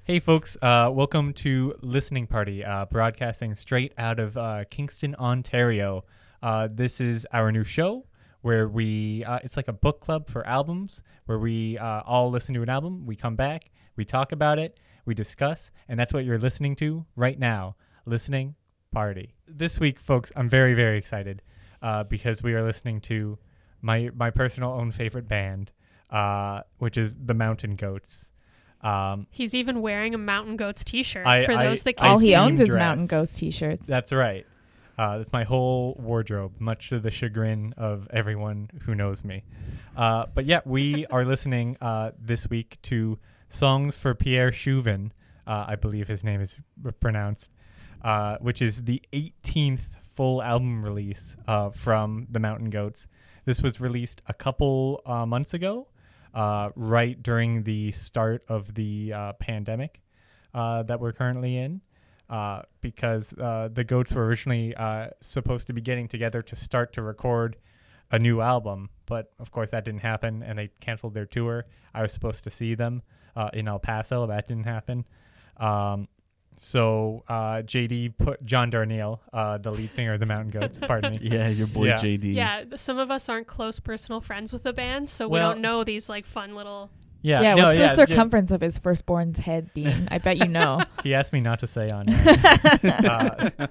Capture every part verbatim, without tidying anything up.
Hey folks, uh, welcome to Listening Party, uh, broadcasting straight out of uh, Kingston, Ontario. Uh, this is our new show where we, uh, it's like a book club for albums, where we uh, all listen to an album, we come back, we talk about it, we discuss, and that's what you're listening to right now, Listening Party. This week, folks, I'm very, very excited uh, because we are listening to my, my personal own favorite band, uh, which is the Mountain Goats. Um, He's even wearing a Mountain Goats t-shirt I, for I, those that can't All he seem owns is dressed. Mountain Ghost t-shirts. That's right. Uh, that's my whole wardrobe, much to the chagrin of everyone who knows me. Uh, but yeah, we are listening uh, this week to Songs for Pierre Chauvin, uh, I believe his name is r- pronounced, uh, which is the eighteenth full album release uh, from the Mountain Goats. This was released a couple uh, months ago. Uh, right during the start of the uh, pandemic uh, that we're currently in, uh, because uh, the Goats were originally uh, supposed to be getting together to start to record a new album, but of course that didn't happen, and they canceled their tour. I was supposed to see them uh, in El Paso. That didn't happen. Um, so uh, J D put John Darnielle, uh, the lead singer of the Mountain Goats, pardon me. Yeah, your boy Yeah. J D. Yeah, th- some of us aren't close personal friends with the band, so Well- we don't know these like fun little. Yeah, yeah, no, what's yeah, the J- circumference of his firstborn's head, Dean? I bet you know. He asked me not to say on air. uh,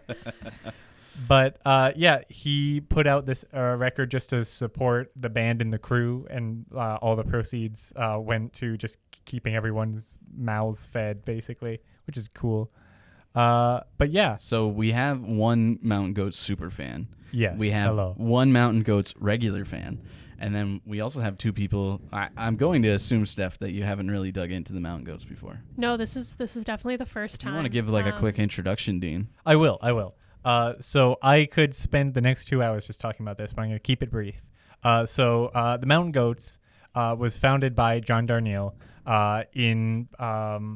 but uh, yeah, he put out this uh, record just to support the band and the crew, and uh, all the proceeds uh, went to just keeping everyone's mouths fed, basically, which is cool. Uh, but yeah, So we have one Mountain Goats super fan. yes. We have hello. one Mountain Goats regular fan. And then we also have two people. I, I'm going to assume, Steph, that you haven't really dug into the Mountain Goats before. No, this is this is definitely the first Do time. you want to give like a Um, quick introduction, Dean? I will. I will. Uh, so I could spend the next two hours just talking about this, but I'm going to keep it brief. Uh, so uh, the Mountain Goats uh, was founded by John Darnielle uh, in um,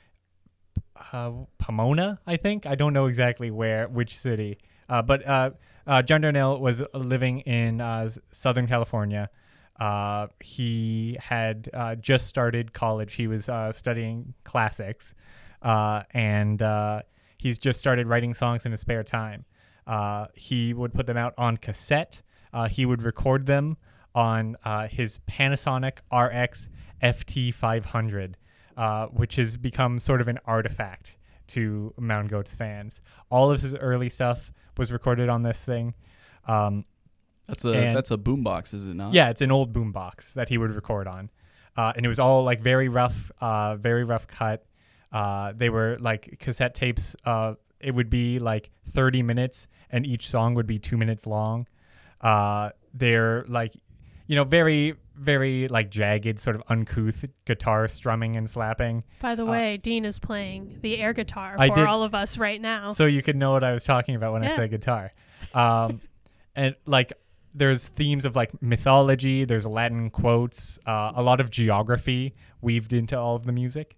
uh, Pomona, I think. I don't know exactly where, which city, uh, but uh, uh, John Darnielle was living in uh, s- Southern California. Uh, he had uh, just started college. He was uh, studying classics, uh, and uh, he's just started writing songs in his spare time. Uh, he would put them out on cassette. Uh, he would record them on uh, his Panasonic R X F T five hundred, uh, which has become sort of an artifact to Mountain Goats fans. All of his early stuff was recorded on this thing. Um, That's a and- that's a boombox, is it not? yeah, it's an old boombox that he would record on, uh, and it was all like very rough, uh, very rough cut. Uh, they were like cassette tapes. Uh, it would be like thirty minutes, and each song would be two minutes long. Uh, they're like, you know, very, very like jagged, sort of uncouth guitar strumming and slapping. By the uh, way, Dean is playing the air guitar I for did- all of us right now. So you could know what I was talking about when I Yeah. said guitar. Um, and like, there's themes of like mythology, there's Latin quotes, uh, a lot of geography weaved into all of the music.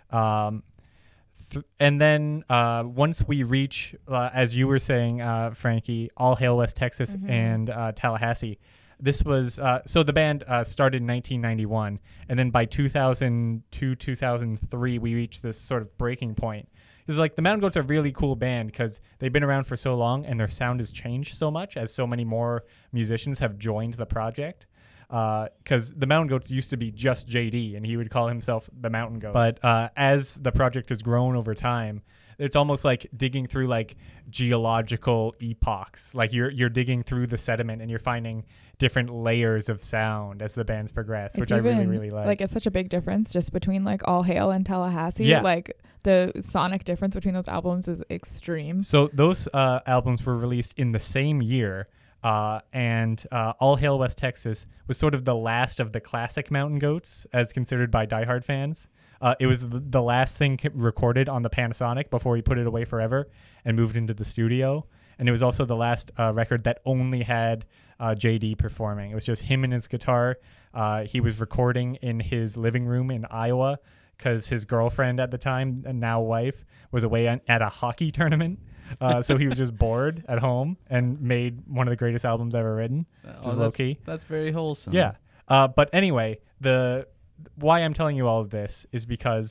Um, th- and then uh, once we reach, uh, as you were saying, uh, Frankie, All Hail West Texas Mhm. and uh, Tallahassee. This was, uh, so the band uh, started in nineteen ninety-one, and then by two thousand two, two thousand three, we reached this sort of breaking point. It's like the Mountain Goats are a really cool band because they've been around for so long and their sound has changed so much as so many more musicians have joined the project. Because the Mountain Goats used to be just J D, and he would call himself the Mountain Goats. But uh, as the project has grown over time, it's almost like digging through like geological epochs. Like you're you're digging through the sediment and you're finding different layers of sound as the bands progress, which It's I really even, really like. Like, it's such a big difference just between like All Hail and Tallahassee. Yeah. Like the sonic difference between those albums is extreme. So those uh, albums were released in the same year, uh, and uh, All Hail West Texas was sort of the last of the classic Mountain Goats, as considered by diehard fans. Uh, it was the, the last thing c- recorded on the Panasonic before he put it away forever and moved into the studio. And it was also the last uh, record that only had uh, J D performing. It was just him and his guitar. Uh, he was recording in his living room in Iowa because his girlfriend at the time, and now wife, was away on, at a hockey tournament. Uh, so he was just bored at home and made one of the greatest albums ever written. Oh, Just that's, low-key. That's very wholesome. Yeah. Uh, but anyway, the why I'm telling you all of this is because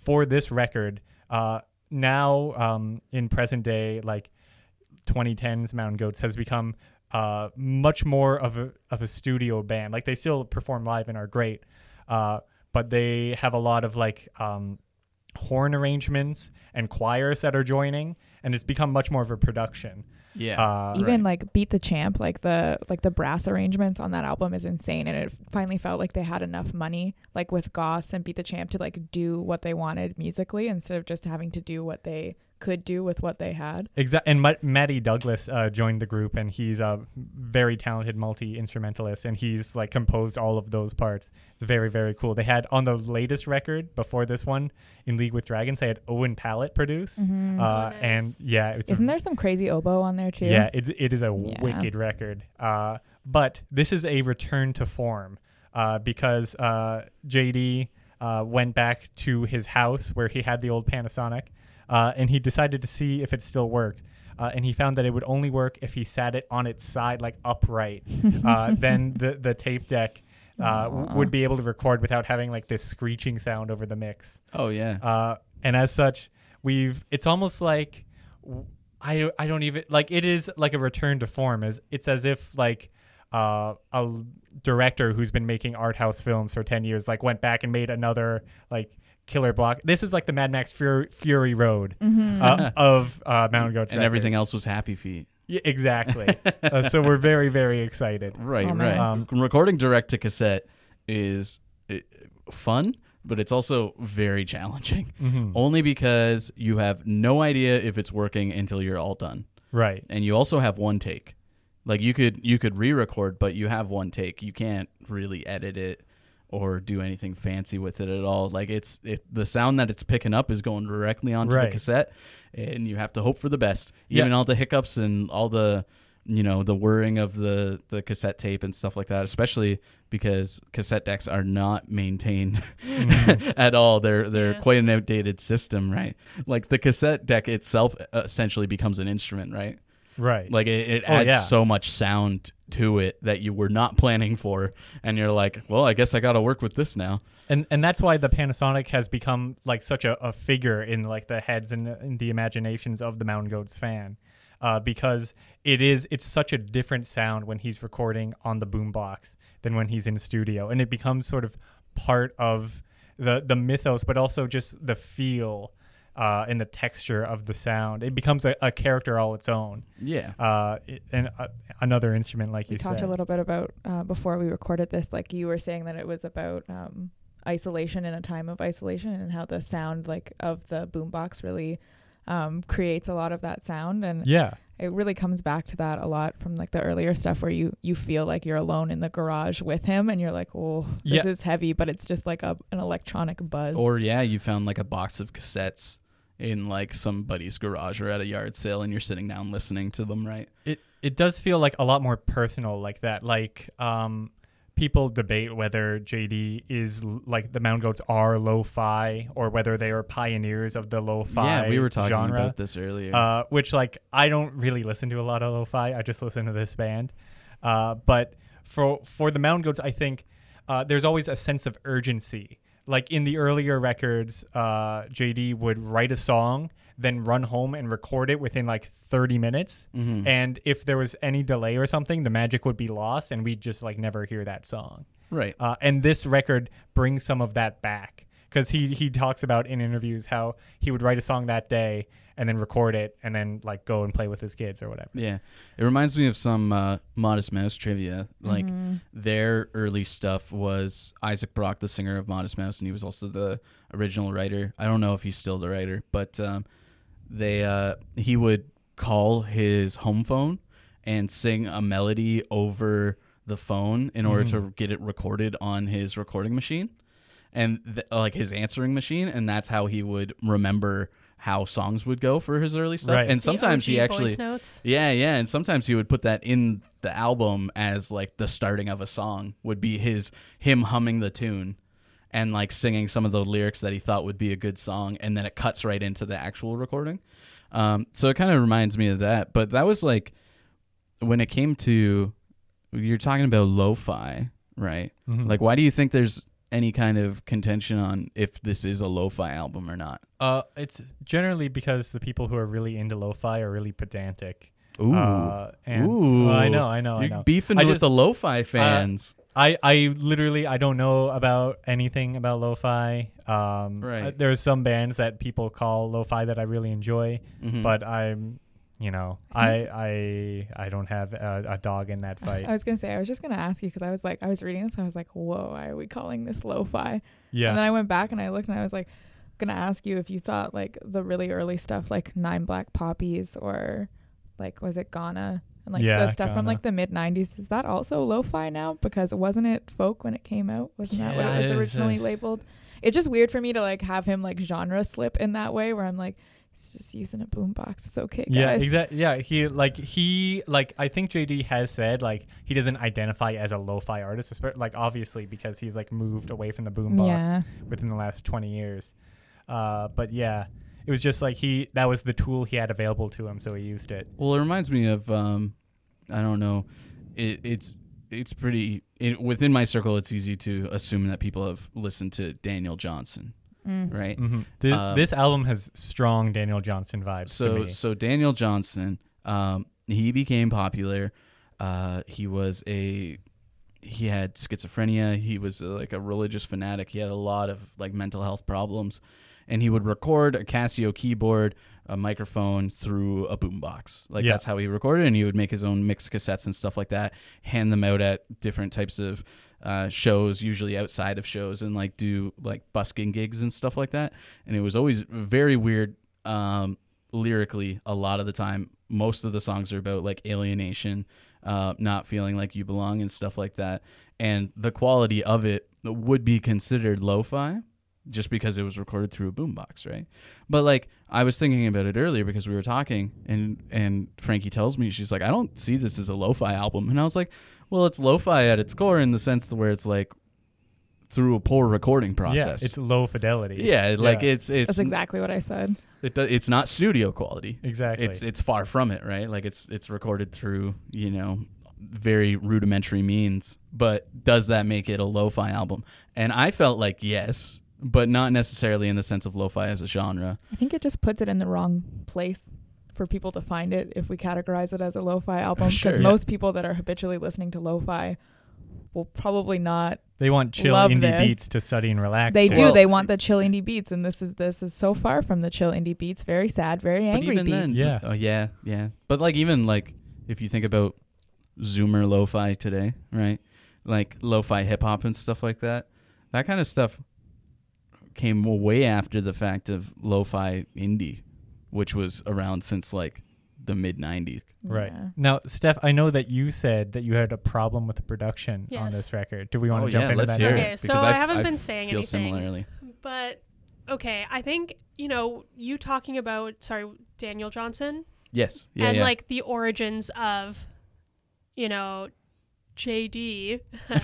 for this record, uh, now um, in present day, like twenty tens, Mountain Goats has become uh, much more of a of a studio band. Like they still perform live and are great, uh, but they have a lot of like um, horn arrangements and choirs that are joining, and it's become much more of a production. Yeah. Uh, Even right. like Beat the Champ, like the like the brass arrangements on that album is insane, and it finally felt like they had enough money, like with Goths and Beat the Champ, to like do what they wanted musically instead of just having to do what they could do with what they had. Exactly. And Ma- Matty Douglas uh, joined the group, and he's a very talented multi-instrumentalist, and he's like composed all of those parts. It's very, very cool. They had on the latest record before this one, In League with Dragons, they had Owen Pallett produce. Mhm. Uh, Oh, nice. And yeah, it's Isn't there some crazy oboe on there too? Yeah, it, it is a Yeah. wicked record. Uh, but this is a return to form uh, because uh, J D uh, went back to his house where he had the old Panasonic, uh, and he decided to see if it still worked. Uh, and he found that it would only work if he sat it on its side, like upright. uh, then the, the tape deck uh, w- Aw. would be able to record without having like this screeching sound over the mix. Oh yeah. Uh, and as such, we've it's almost like w- I I don't even like it is like a return to form. As it's as if like uh, a l- director who's been making art house films for ten years like went back and made another like killer block. This is like the Mad Max Fury, Fury Road Mhm. uh, of uh, Mountain Goats, and everything records. else was Happy Feet. Yeah, exactly. uh, so we're very very excited. Right, Oh, right. man. Um, Recording direct to cassette is uh, fun, but it's also very challenging. Mhm. Only because you have no idea if it's working until you're all done. Right. And you also have one take. Like you could you could re-record, but you have one take. You can't really edit it or do anything fancy with it at all. Like it's it, the sound that it's picking up is going directly onto Right. the cassette, and you have to hope for the best. Yeah. Even all the hiccups and all the you know the whirring of the the cassette tape and stuff like that, especially because cassette decks are not maintained Mhm. at all. They're they're Yeah. quite an outdated system, right? Like the cassette deck itself uh, essentially becomes an instrument, right? Right. Like it, it Oh, adds yeah. so much sound to it that you were not planning for, and you're like, well, I guess I got to work with this now. And and that's why the Panasonic has become like such a, a figure in like the heads and in the imaginations of the Mountain Goats fan, uh, because it is it's such a different sound when he's recording on the boombox than when he's in studio, and it becomes sort of part of the the mythos, but also just the feel uh, and the texture of the sound. It becomes a, a character all its own. Yeah. Uh, it, and uh, another instrument, like We you talked said. a little bit about uh, before we recorded this, like you were saying that it was about um, isolation in a time of isolation, and how the sound like of the boombox really um, creates a lot of that sound, and Yeah. it really comes back to that a lot from like the earlier stuff where you you feel like you're alone in the garage with him, and you're like, oh, this Yeah. is heavy, but it's just like a an electronic buzz. Or yeah, you found like a box of cassettes in like somebody's garage or at a yard sale, and you're sitting down listening to them, right? It it does feel like a lot more personal like that. Like um, people debate whether J D is l- like the Mountain Goats are lo-fi or whether they are pioneers of the lo-fi yeah, we were talking genre. about this earlier. Uh, which like I don't really listen to a lot of lo-fi. I just listen to this band. Uh, but for for the Mountain Goats, I think uh, there's always a sense of urgency. Like in the earlier records, uh, J D would write a song, then run home and record it within like thirty minutes. Mhm. And if there was any delay or something, the magic would be lost, and we'd just like never hear that song. Right. Uh, and this record brings some of that back, because he he talks about in interviews how he would write a song that day and then record it and then like go and play with his kids or whatever. Yeah. It reminds me of some uh, Modest Mouse trivia. Like Mhm. their early stuff was Isaac Brock, the singer of Modest Mouse, and he was also the original writer. I don't know if he's still the writer, but um, they uh, he would call his home phone and sing a melody over the phone in order Mhm. to get it recorded on his recording machine, and th- like his answering machine, and that's how he would remember how songs would go for his early stuff. Right. And The sometimes O G he actually voice notes. yeah, yeah, and sometimes he would put that in the album as like the starting of a song would be his him humming the tune and like singing some of the lyrics that he thought would be a good song, and then it cuts right into the actual recording. Um, so it kind of reminds me of that. But that was like when it came to you're talking about lo-fi, right? Mhm. Like, why do you think there's any kind of contention on if this is a lo-fi album or not? Uh, it's generally because the people who are really into lo-fi are really pedantic. Ooh, Uh, and ooh! well, I know, I know, I You're know. beefing I with just- the lo-fi fans. I, I literally I don't know about anything about lo-fi. Um, Right. uh, there's some bands that people call lo-fi that I really enjoy, Mhm. but I'm, you know, I I I don't have a, a dog in that fight. I was gonna say I was just gonna ask you because I was like I was reading this and I was like, whoa, why are we calling this lo-fi? Yeah. And then I went back and I looked and I was like, gonna ask you if you thought like the really early stuff like Nine Black Poppies or like was it Ghana and like Yeah, the stuff from Ghana. like the mid nineties, is that also lo-fi now? Because wasn't it folk when it came out? Wasn't that what Yeah, it was it is, originally uh, labeled? It's just weird for me to like have him like genre slip in that way where I'm like, it's just using a boombox. It's okay, guys. Yeah, exactly. Yeah, he like he like I think J D has said like he doesn't identify as a lo-fi artist, espe- like obviously because he's like moved away from the boombox Yeah. within the last twenty years. Uh, but yeah, it was just like he that was the tool he had available to him, so he used it. Well, it reminds me of um, I don't know, it, it's it's pretty it, within my circle. It's easy to assume that people have listened to Daniel Johnson, Mm. right? Mm-hmm. Th- Um, this album has strong Daniel Johnson vibes to So me. so Daniel Johnson, um, he became popular. Uh, he was a he had schizophrenia. He was uh like a religious fanatic. He had a lot of like mental health problems, and he would record a Casio keyboard, a microphone through a boombox. Like Yeah. that's how he recorded, and he would make his own mix cassettes and stuff like that. Hand them out at different types of uh, shows, usually outside of shows, and like do like busking gigs and stuff like that. And it was always very weird. Um, lyrically, a lot of the time, most of the songs are about like alienation, uh, not feeling like you belong and stuff like that. And the quality of it would be considered lo-fi just because it was recorded through a boombox, right? But like I was thinking about it earlier because we were talking, and and Frankie tells me, she's like, I don't see this as a lo-fi album. And I was like, well, it's lo-fi at its core in the sense where it's like through a poor recording process. Yeah, it's low fidelity. yeah, like Yeah. it's it's That's exactly what I said. it do, it's not studio quality. Exactly. It's it's far from it, right? Like it's it's recorded through, you know, very rudimentary means. But does that make it a lo-fi album? And I felt like yes, but not necessarily in the sense of lo-fi as a genre. I think it just puts it in the wrong place for people to find it if we categorize it as a lo-fi album, because Sure, yeah. most people that are habitually listening to lo-fi will probably not. They want chill Love indie this. beats to study and relax. They to. do. Well- They want the chill indie beats, and this is this is so far from the chill indie beats. Very sad, very But angry even beats. then, Yeah. oh yeah, yeah. But like even like if you think about Zoomer lo-fi today, right? Like lo-fi hip hop and stuff like that. That kind of stuff came way after the fact of lo-fi indie, which was around since like the mid nineties. Right. Yeah. Now, Steph, I know that you said that you had a problem with the production on Yes. this record. Do we want Oh to jump yeah, into let's that hear now? Okay, it. so because I I haven't I been saying feel anything. similarly. But okay, I think, you know, you talking about sorry, Daniel Johnson Yes. Yeah. and yeah. like the origins of, you know, J D.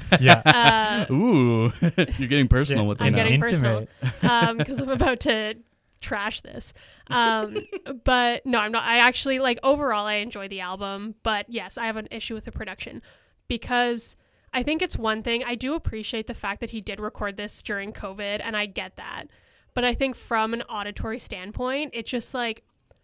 Yeah. uh, Ooh, you're getting personal Yeah, with I'm it now. getting Intimate. personal. because I'm about to trash this. Um, but no, I'm not. I actually like overall, I enjoy the album. But yes, I have an issue with the production because I think it's one thing. I do appreciate the fact that he did record this during COVID, and I get that. But I think from an auditory standpoint, it's just like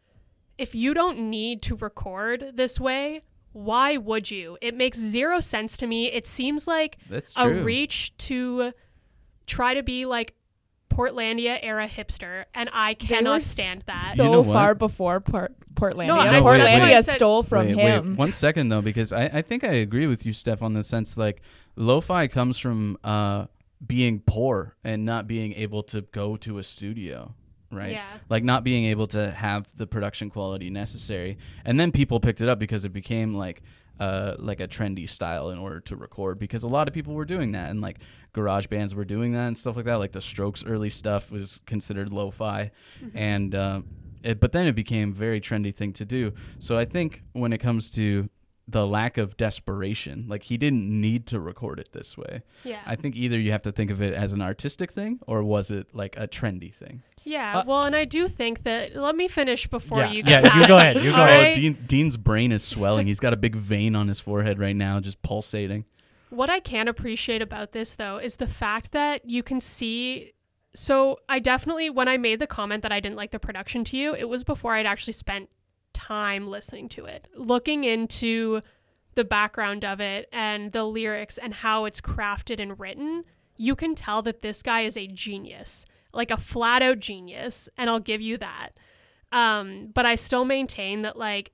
if you don't need to record this way, why would you? It makes zero sense to me. It seems like That's a true. reach to try to be like Portlandia era hipster, and I They were cannot s- stand that. So You know what? far before Port- Portlandia. No, I- that's why I Portlandia said- stole from wait, him. Wait, one second though, because I, I think I agree with you, Steph, on the sense like lo-fi comes from uh, being poor and not being able to go to a studio, right? Yeah. Like not being able to have the production quality necessary, and then people picked it up because it became like uh, like a trendy style in order to record, because a lot of people were doing that, and like garage bands were doing that and stuff like that. Like the Strokes early stuff was considered lo-fi, Mm-hmm. and uh, it, but then it became a very trendy thing to do. So I think when it comes to the lack of desperation, like he didn't need to record it this way. Yeah. I think either you have to think of it as an artistic thing, or was it like a trendy thing? yeah. Uh, well, and I do think that. Let me finish before Yeah, you yeah, get. you that. go ahead, you go All ahead. Oh, right? Dean, Dean's brain is swelling. He's got a big vein on his forehead right now, just pulsating. What I can appreciate about this, though, is the fact that you can see. So I definitely, when I made the comment that I didn't like the production to you, it was before I'd actually spent time listening to it, looking into the background of it and the lyrics and how it's crafted and written. You can tell that this guy is a genius, like a flat out genius. And I'll give you that. Um, but I still maintain that, like,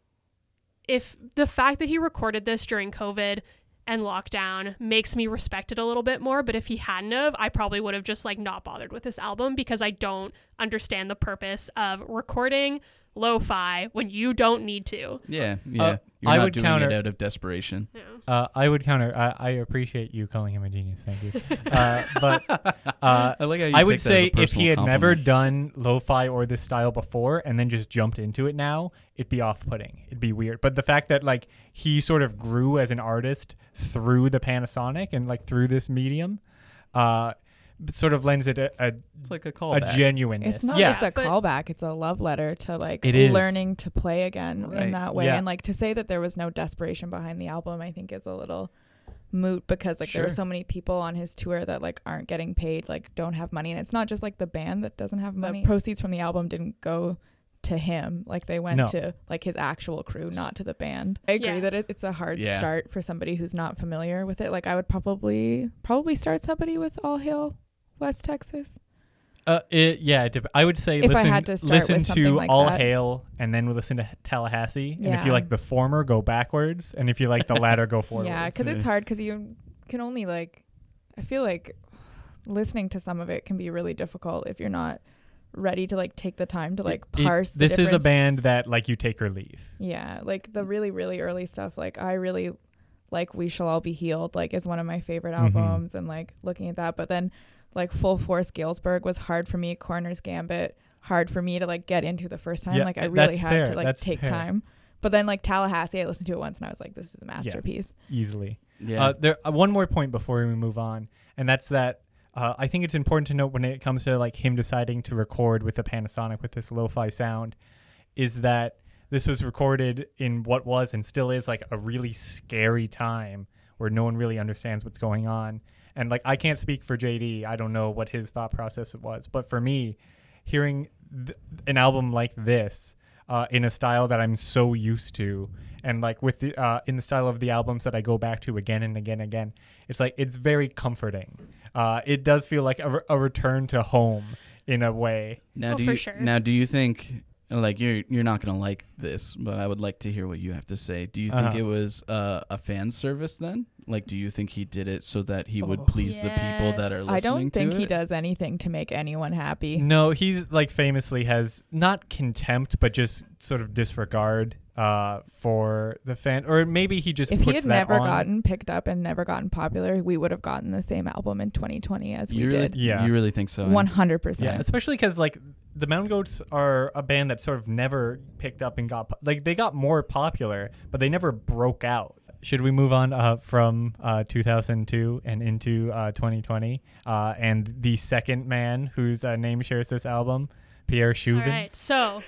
if the fact that he recorded this during COVID and lockdown makes me respect it a little bit more. But if he hadn't have, I probably would have just like not bothered with this album because I don't understand the purpose of recording lo-fi when you don't need to. Yeah, yeah. Uh, You're I not would doing counter- it out of desperation. Yeah. Uh, I would counter. I, I appreciate you calling him a genius. Thank you. Uh, but uh, I like how you I would take that as a say if he had personal never compliment. done lo-fi or this style before and then just jumped into it now, it'd be off-putting. It'd be weird. But the fact that like he sort of grew as an artist through the Panasonic and like through this medium, uh, sort of lends it a, a, It's like a a callback. genuineness. It's not yeah. just a But- callback, it's a love letter to like It is. learning to play again Right. in that way. Yeah. And like to say that there was no desperation behind the album, I think is a little moot because like there are Sure. so many people on his tour that like aren't getting paid, like don't have money. And it's not just like the band that doesn't have money. The proceeds from the album didn't go to him, like they went No. to like his actual crew, not to the band. I agree Yeah. that it, it's a hard Yeah. start for somebody who's not familiar with it. Like I would probably probably start somebody with All Hail West Texas. Uh, it, yeah, it dep- I would say If I listen, had to start listen with something to like All that. Hail and then we'll listen to Tallahassee. And if you Yeah. like the former, go backwards. And if you like the latter, go forwards. Yeah, because it's hard because you can only like, I feel like listening to some of it can be really difficult if you're not ready to like take the time to like It- parse. the this is a difference. band that like you take or leave. Yeah, like the really really early stuff. Like I really like We Shall All Be Healed. Like is one of my favorite Mhm. albums, and like looking at that. But then like Full Force Galesburg was hard for me. Corner's Gambit hard for me to like get into the first time. Yeah, like I uh, really that's had fair, to like that's take fair. time. But then like Tallahassee, I listened to it once and I was like, this is a masterpiece. Easily. Yeah. Uh, there uh, one more point before we move on, and that's that uh, I think it's important to note when it comes to like him deciding to record with the Panasonic with this lo-fi sound, is that this was recorded in what was and still is like a really scary time where no one really understands what's going on. And like I can't speak for J D, I don't know what his thought process was, but for me, hearing th- an album like this uh, in a style that I'm so used to, and like with the uh, in the style of the albums that I go back to again and again and again, it's like it's very comforting. Uh, it does feel like a, re- a return to home in a way. Now Oh, do for you sure. now do you think like you're you're not gonna like this, but I would like to hear what you have to say. Do you think Uh-huh. it was uh, a fan service then? Like, do you think he did it so that he would Oh. please the people that are Yes. listening I don't think to he it? does anything to make anyone happy. No, he's like famously has not contempt, but just sort of disregard uh, for the fan, or maybe he just If he puts had that never on. gotten picked up and never gotten popular, we would have gotten the same album in twenty twenty as we You really, did. Yeah. You really think so? One hundred Yeah, percent. especially because like the Mountain Goats are a band that sort of never picked up and got po- like they got more popular, but they never broke out. Should we move on uh, from uh, two thousand two and into uh, twenty twenty? Uh, and the second man whose uh, name shares this album, Pierre Chouvin. All right, so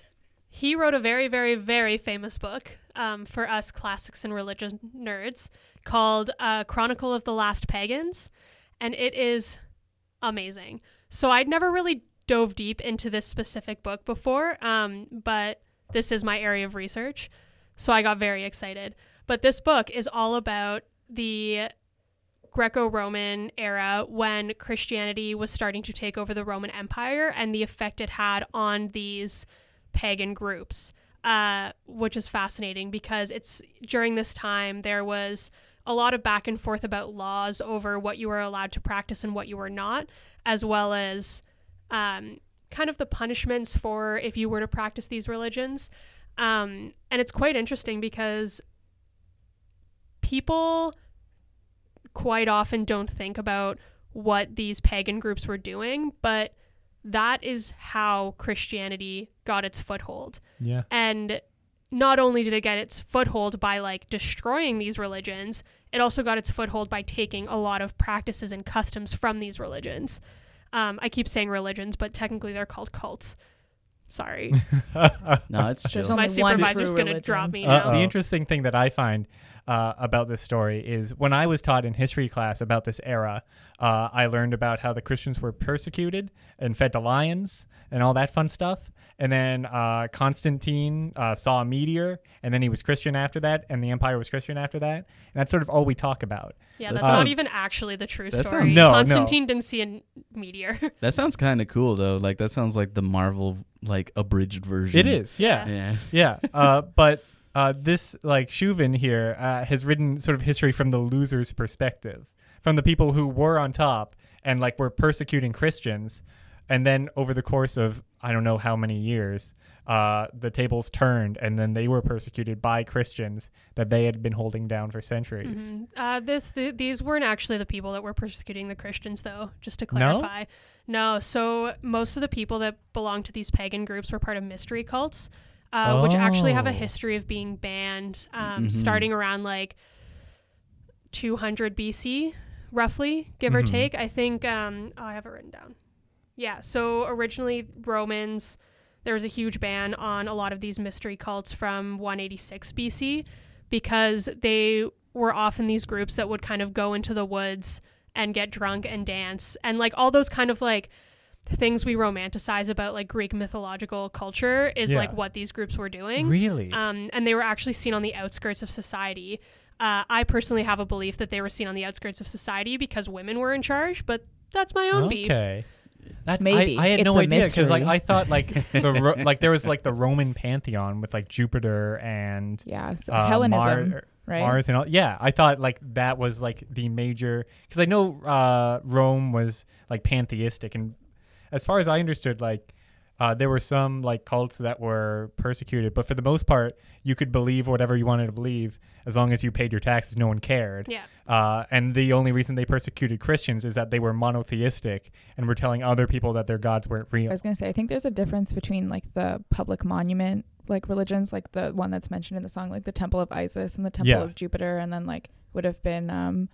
he wrote a very, very, very famous book um, for us classics and religion nerds called uh, Chronicle of the Last Pagans, and it is amazing. So I'd never really dove deep into this specific book before, um, but this is my area of research, so I got very excited. But this book is all about the Greco-Roman era when Christianity was starting to take over the Roman Empire and the effect it had on these pagan groups, uh, which is fascinating because it's during this time there was a lot of back and forth about laws over what you were allowed to practice and what you were not, as well as um, kind of the punishments for if you were to practice these religions. Um, and it's quite interesting because people quite often don't think about what these pagan groups were doing, but that is how Christianity got its foothold. Yeah. And not only did it get its foothold by like destroying these religions, it also got its foothold by taking a lot of practices and customs from these religions. Um, I keep saying religions, but technically they're called cults. Sorry. No, it's There's chill. only My one supervisor's true going to religion. drop me Uh, now. the interesting thing that I find uh, about this story is when I was taught in history class about this era, uh, I learned about how the Christians were persecuted and fed to lions and all that fun stuff. And then uh, Constantine uh, saw a meteor, and then he was Christian after that, and the empire was Christian after that. And that's sort of all we talk about. Yeah, That that's sounds- not even actually the true that story. sounds- No, no. Constantine didn't see a n- meteor. That sounds kind of cool though. Like that sounds like the Marvel like abridged version. It is, yeah. Yeah. Yeah, uh, but uh, this like Chauvin here uh, has written sort of history from the loser's perspective, from the people who were on top and like were persecuting Christians, and then over the course of I don't know how many years, uh, the tables turned, and then they were persecuted by Christians that they had been holding down for centuries. Mhm. Uh, this th- these weren't actually the people that were persecuting the Christians, though. Just to No? clarify, no. So most of the people that belonged to these pagan groups were part of mystery cults, uh, which actually have a Oh. history of being banned, um, Mhm. starting around like two hundred B C, roughly, give or Mhm. take. I think um, oh, I have it written down. Yeah. So originally Romans, there was a huge ban on a lot of these mystery cults from one eighty-six B C because they were often these groups that would kind of go into the woods and get drunk and dance and like all those kind of like things we romanticize about like Greek mythological culture is Yeah. like what these groups were doing. Really? Um, and they were actually seen on the outskirts of society. Uh, I personally have a belief that they were seen on the outskirts of society because women were in charge, but that's my own beef. Okay. That's, Maybe. I, I had It's no a idea because like mystery. I thought like the ro- like there was like the Roman pantheon with like Jupiter and Yeah, so uh, Hellenism, Mar- right? Mars and all. Yeah, I thought like that was like the major because I know uh, Rome was like pantheistic, and as far as I understood, like uh, there were some like cults that were persecuted, but for the most part, you could believe whatever you wanted to believe as long as you paid your taxes. No one cared. Yeah. Uh, and the only reason they persecuted Christians is that they were monotheistic and were telling other people that their gods weren't I real. was gonna say, I think there's a difference between like the public monument like religions, like the one that's mentioned in the song, like the Temple of Isis and the Temple Yeah. of Jupiter, and then like would have been um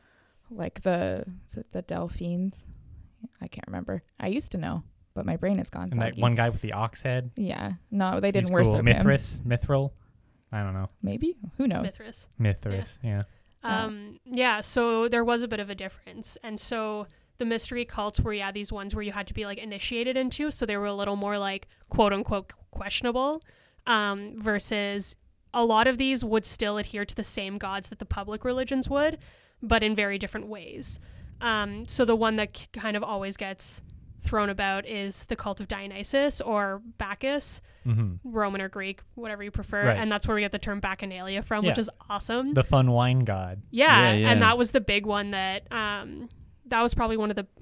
like the is it the Delphines? I can't remember. I used to know, but my brain is gone. And that soggy. one guy with the ox head. Yeah, no, they didn't He's worship cool. him. Mithras, Mithril. I don't know. Maybe, who knows? Mithras. Mithras. Yeah. Yeah. Um, yeah, so there was a bit of a difference. And so the mystery cults were, yeah, these ones where you had to be like initiated into. So they were a little more like quote unquote questionable um, versus a lot of these would still adhere to the same gods that the public religions would, but in very different ways. Um, so the one that k- kind of always gets thrown about is the cult of Dionysus or Bacchus, Mm-hmm. Roman or Greek, whatever you prefer. Right. And that's where we get the term Bacchanalia from, which Yeah. is awesome. The fun wine god. Yeah, Yeah, yeah. and that was the big one that um that was probably one of the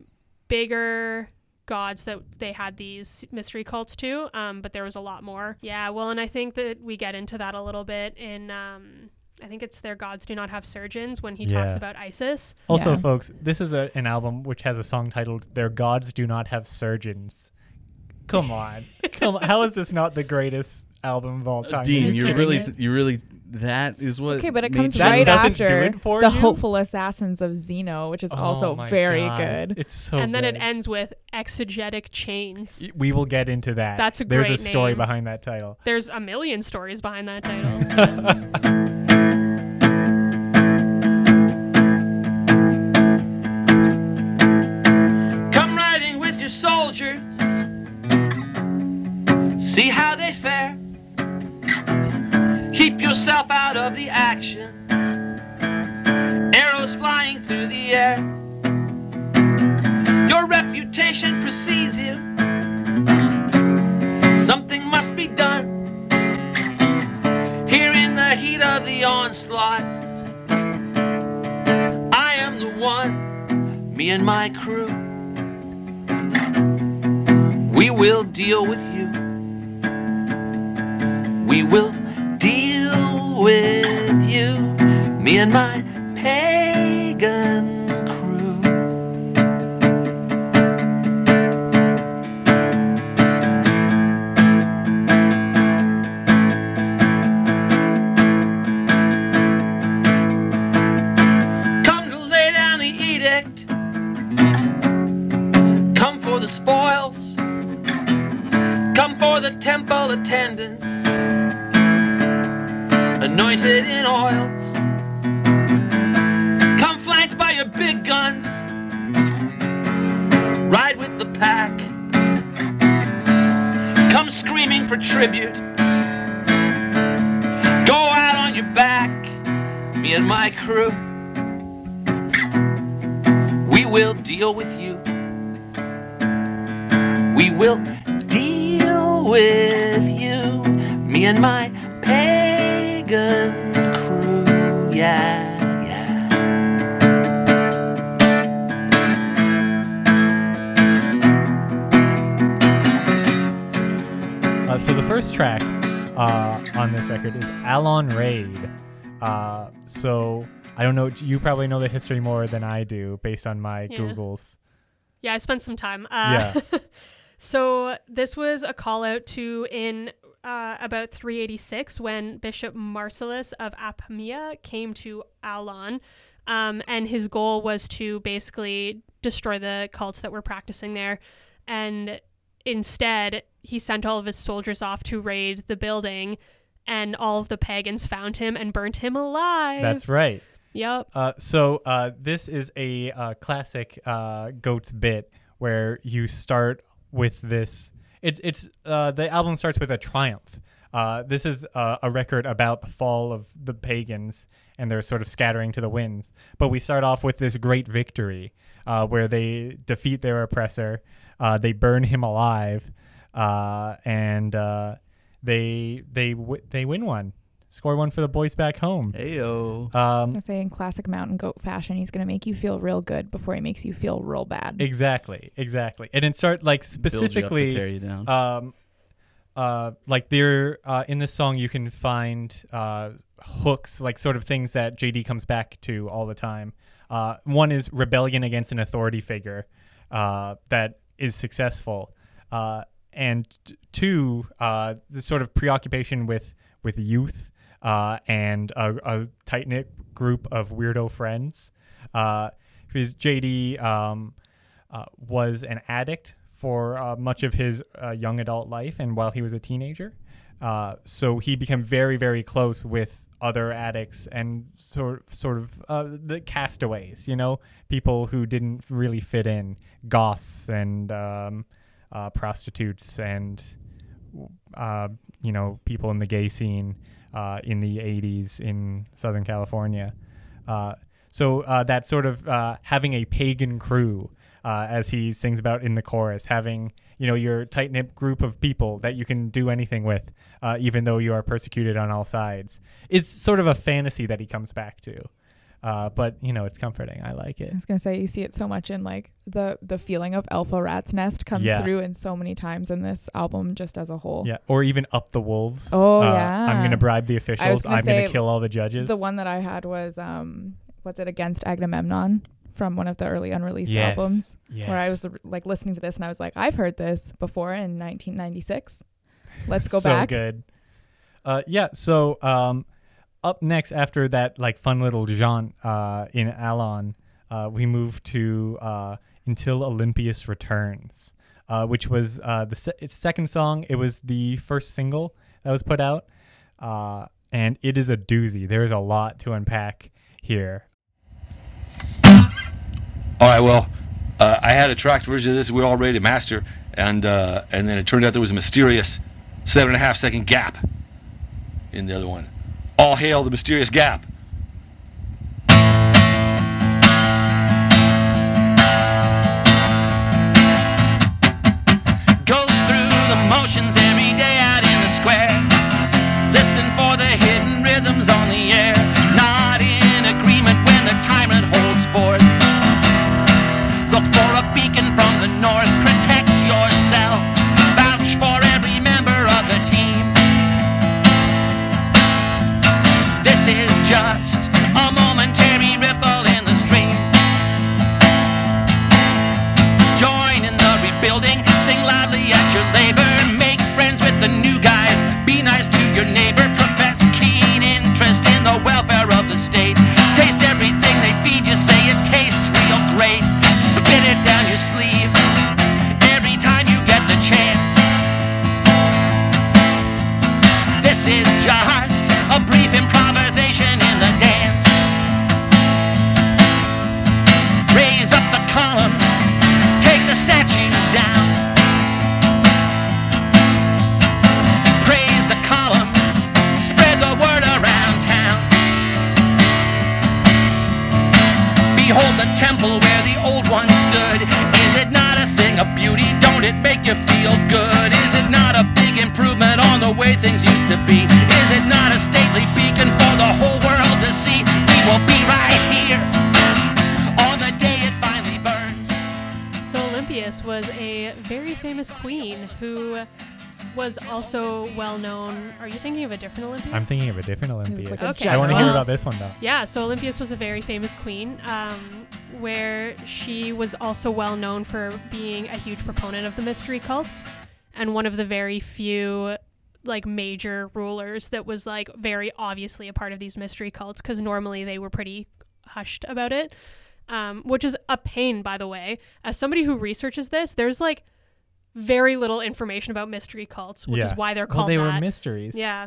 bigger gods that they had these mystery cults to, um but there was a lot more. Yeah, well, and I think that we get into that a little bit in um I think it's Their Gods Do Not Have Surgeons when he talks Yeah. about Isis. Also, Yeah. folks, this is a, an album which has a song titled "Their Gods Do Not Have Surgeons." Come on, come on. How is this not the greatest album of all time? Dean, He's you kidding really, it. you really, that is what. Okay, but it made comes you- That right doesn't do after it for the you? Hopeful Assassins of Zeno, which is Oh also my very God. good. It's so and then it good. ends with Exegetic Chains. Y- We will get into that. That's a There's a great story name. behind that title. There's a million stories behind that title. Come riding with your soldiers, see how they fare. Keep yourself out of the action, arrows flying through the air. Your reputation precedes you, something must be done. Here in the heat of the onslaught, I am the one, me and my crew. We will deal with you. We will deal with you. Me and my pagan crew. Come to lay down the edict. Come for the spoils. Come for the temple attendants, anointed in oils. big guns. Ride with the pack. Come screaming for tribute. Go out on your back, me and my crew. We will deal with you. We will deal with you, me and my pagan crew. Yeah, yeah. Uh, so the first track uh, on this record is Alon Raid. Uh, so I don't know, you probably know the history more than I do based on my Yeah. Googles. Yeah, I spent some time. Uh, Yeah. So this was a call out to in uh, about three eighty-six when Bishop Marcellus of Apamea came to Alon, um, and his goal was to basically destroy the cults that were practicing there. And instead, he sent all of his soldiers off to raid the building, and all of the pagans found him and burnt him alive. That's right. Yep. Uh, so uh, this is a uh, classic uh, Goats bit where you start with this. It's it's uh, the album starts with a triumph. Uh, this is uh, a record about the fall of the pagans and their sort of scattering to the winds. But we start off with this great victory uh, where they defeat their oppressor. Uh, they burn him alive, uh, and uh, they they w- they win one. Score one for the boys back home. Heyo. I'm Um, gonna say in classic Mountain Goat fashion, he's gonna make you feel real good before he makes you feel real bad. exactly, exactly. And it start like Build you up to specifically, tear you down. um, uh, like there uh, in this song you can find uh, hooks, like sort of things that J D comes back to all the time. Uh, one is rebellion against an authority figure uh, that is successful, uh, and t- two, uh, the sort of preoccupation with with youth. Uh, and a, a tight-knit group of weirdo friends. Uh, because J D um, uh, was an addict for uh, much of his uh, young adult life and while he was a teenager. Uh, so he became very, very close with other addicts and sort, sort of uh, the castaways, you know, people who didn't really fit in, goths and um, uh, prostitutes and, uh, you know, people in the gay scene. Uh, in the eighties in Southern California. Uh, so uh, that sort of uh, having a pagan crew, uh, as he sings about in the chorus, having, you know, your tight-knit group of people that you can do anything with, uh, even though you are persecuted on all sides, is sort of a fantasy that he comes back to. Uh, but, you know, it's comforting. I like it. I was gonna say you see it so much in like the the feeling of Alpha Rat's Nest comes Yeah. through in so many times in this album just as a whole. Yeah, or even Up the Wolves. Oh, Uh, yeah. I'm going to bribe the officials. gonna I'm going to say kill all the judges. The one that I had was um what's it Against Agamemnon from one of the early unreleased Yes. albums. Yes. Where I was like listening to this and I was like, I've heard this before in nineteen ninety-six. Let's go so back. good. Uh, yeah. So um, up next, after that, like fun little jaunt uh, in Alon, uh, we move to uh, Until Olympius Returns, uh, which was uh, the se- its second song. It was the first single that was put out, uh, and it is a doozy. There is a lot to unpack here. All right, well, uh, I had a tracked version of this. We were all ready to master, and uh, and then it turned out there was a mysterious seven and a half second gap in the other one. All hail the mysterious gap. Go through the motions every day out in the square. Listen for the hidden rhythms on the air. Not in agreement when the tyrant holds forth. Look for a beacon from the north. Protect yourself. Vouch for every member of the team. This is just things used to be? Is it not a stately beacon for the whole world to see? We will be right here on the day it finally burns. So Olympias was a very famous queen who was also well known. Are you thinking of a different Olympias? I'm thinking of a different Olympias. like a Okay. I want to hear Well, about this one though. Yeah, so Olympias was a very famous queen, um, where she was also well known for being a huge proponent of the mystery cults, and one of the very few like major rulers that was like very obviously a part of these mystery cults, because normally they were pretty hushed about it, um, which is a pain, by the way. As somebody who researches this, there's like very little information about mystery cults, which yeah. is why they're well, called they that. were mysteries. Yeah.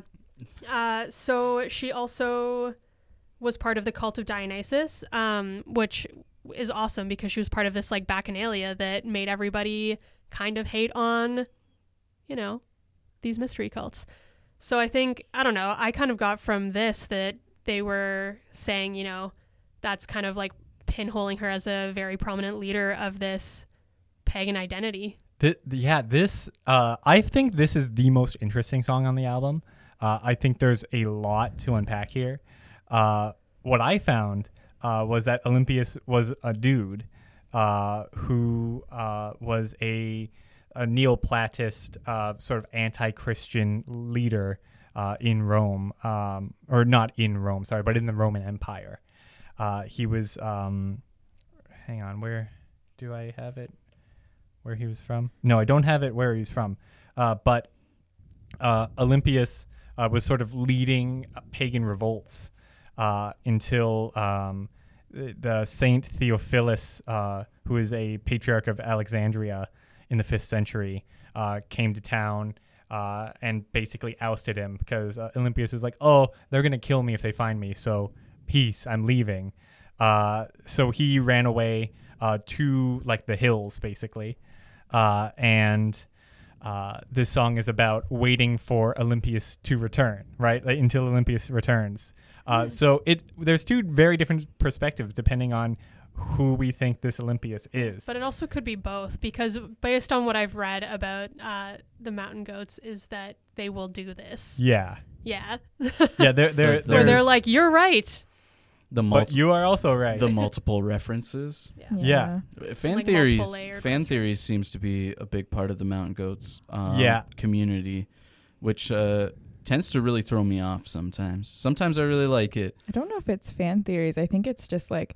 Uh, so she also was part of the cult of Dionysus, um, which is awesome because she was part of this like bacchanalia that made everybody kind of hate on, you know, these mystery cults. So I think, I don't know, I kind of got from this that they were saying, you know, that's kind of like pinholing her as a very prominent leader of this pagan identity. Th- yeah, this, uh, I think this is the most interesting song on the album. Uh, I think there's a lot to unpack here. Uh, what I found uh, was that Olympias was a dude uh, who uh, was a, a Neoplatist, uh, sort of anti-Christian leader uh, in Rome, um, or not in Rome, sorry, but in the Roman Empire. Uh, he was, um, hang on, where do I have it? Where he was from? No, I don't have it where he's from. Uh, but uh, Olympias uh, was sort of leading uh, pagan revolts uh, until um, the, the Saint Theophilus, uh, who is a patriarch of Alexandria in the fifth century, uh, came to town uh, and basically ousted him because uh, Olympias is like, oh, they're going to kill me if they find me, so peace, I'm leaving. Uh, so he ran away uh, to like the hills, basically. Uh, and uh, this song is about waiting for Olympias to return, right? Like, until Olympias returns. Uh, mm. So it there's two very different perspectives depending on who we think this Olympias is. But it also could be both, because based on what I've read about uh, the Mountain Goats is that they will do this. Yeah. Yeah. Yeah, they're, they're, But Where they're there's- like, you're right. The But multi- you are also right. the multiple references. Yeah. Fan Like theories. multiple layered Fan references. theories seems to be a big part of the Mountain Goats um, Yeah. community, which uh, tends to really throw me off sometimes. Sometimes I really like it. I don't know if it's fan theories. I think it's just like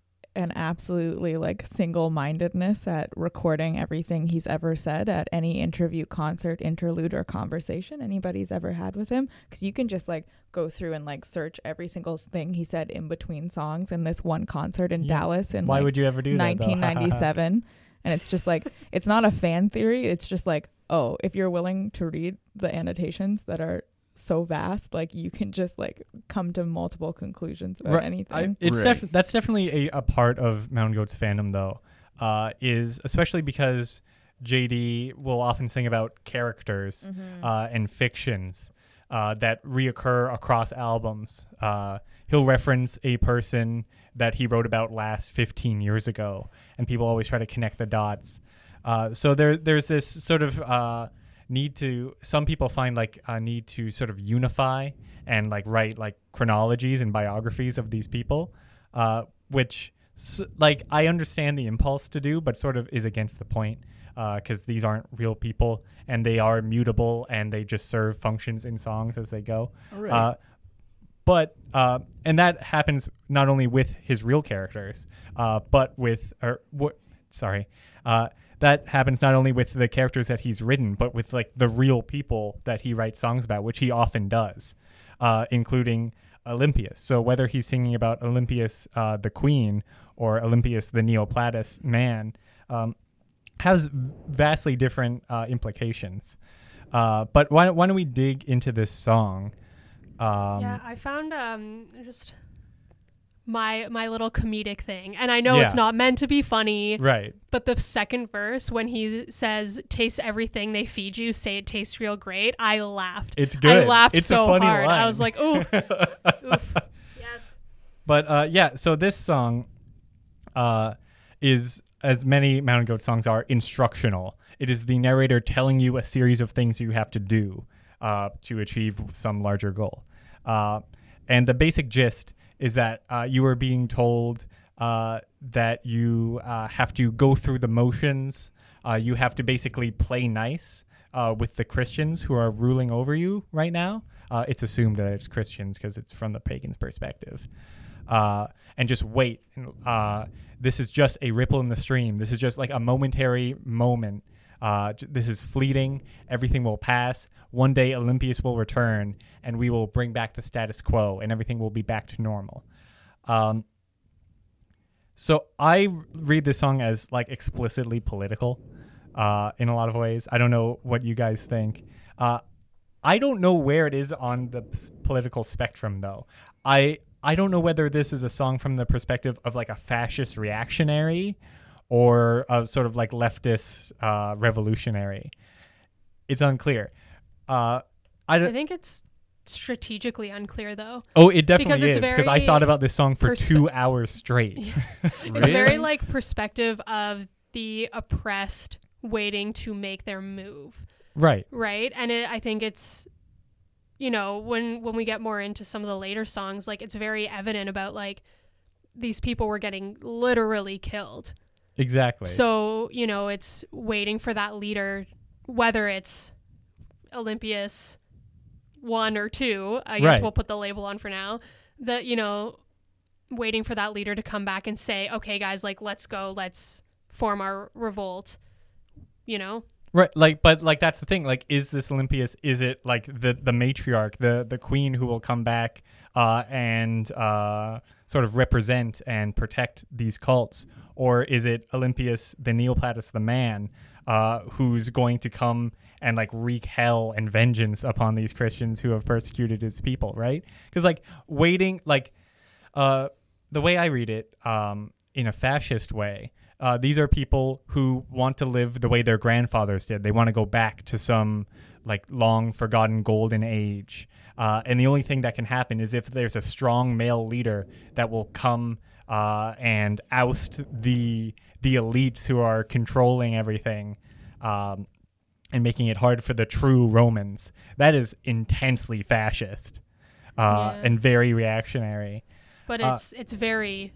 an absolutely like single-mindedness at recording everything he's ever said at any interview, concert, interlude, or conversation anybody's ever had with him. Because you can just like go through and like search every single thing he said in between songs in this one concert in Yeah. Dallas in Why like would you ever do that, though? nineteen ninety-seven. And it's just like, it's not a fan theory. It's just like, oh, if you're willing to read the annotations that are so vast, like you can just like come to multiple conclusions about Right. anything. I, it's Right. def- that's definitely a, a part of Mountain Goats fandom, though, uh, is especially because J D will often sing about characters Mhm. uh, and fictions uh, that reoccur across albums. Uh, he'll reference a person that he wrote about last fifteen years ago, and people always try to connect the dots. Uh, so there, there's this sort of uh, need to, some people find like a need to sort of unify and like write like chronologies and biographies of these people, uh, which s- like I understand the impulse to do, but sort of is against the point because uh, these aren't real people and they are mutable and they just serve functions in songs as they go. Right. Uh, but uh, and that happens not only with his real characters, uh, but with or what? Sorry. Uh, that happens not only with the characters that he's written, but with like the real people that he writes songs about, which he often does, uh, including Olympias. So whether he's singing about Olympias, uh, the queen, or Olympias, the Neoplatist man, um, has vastly different uh, implications. Uh, but why, why don't we dig into this song? Um, yeah, I found um, just my my little comedic thing. And I know it's Yeah. not meant to be funny, Right. but the second verse when he says, taste everything they feed you, say it tastes real great, I laughed. It's good. I laughed It's so a funny hard. line. I was like, ooh. Oof. Yes. But uh, yeah, so this song uh, is, as many Mountain Goat songs are, instructional. It is the narrator telling you a series of things you have to do. uh, to achieve some larger goal. Uh, and the basic gist is that uh, you are being told uh, that you uh, have to go through the motions. Uh, you have to basically play nice uh, with the Christians who are ruling over you right now. Uh, it's assumed that it's Christians because it's from the pagans' perspective. Uh, and just wait. Uh, this is just a ripple in the stream. This is just like a momentary moment. Uh, j- this is fleeting. Everything will pass. One day Olympias will return, and we will bring back the status quo, and everything will be back to normal. Um, so I r- read this song as like explicitly political uh, in a lot of ways. I don't know what you guys think. Uh, I don't know where it is on the s- political spectrum, though. I I don't know whether this is a song from the perspective of like a fascist reactionary or a sort of like leftist uh, revolutionary. It's unclear. Uh, I, I don't, think it's strategically unclear, though. oh, it definitely because it's is because I very thought about this song for perspe- two hours straight. It's very like perspective of the oppressed waiting to make their move, Right. right? And it, I think it's, you know, when when we get more into some of the later songs, like it's very evident about like these people were getting literally killed. Exactly. So, you know, it's waiting for that leader, whether it's Olympias one or two, I guess Right. we'll put the label on for now, that, you know, waiting for that leader to come back and say, okay, guys, like, let's go, let's form our revolt, you know? Right, like, but like that's the thing. Like, is this Olympias? Is it like the the matriarch, the the queen who will come back uh, and uh, sort of represent and protect these cults, or is it Olympias, the Neoplatus, the man, uh, who's going to come and like wreak hell and vengeance upon these Christians who have persecuted his people? Right? Because like waiting, like uh, the way I read it, um, in a fascist way. Uh, these are people who want to live the way their grandfathers did. They want to go back to some like long forgotten golden age. Uh, and the only thing that can happen is if there's a strong male leader that will come uh, and oust the the elites who are controlling everything um, and making it hard for the true Romans. That is intensely fascist uh, Yeah. and very reactionary. But Uh, it's it's very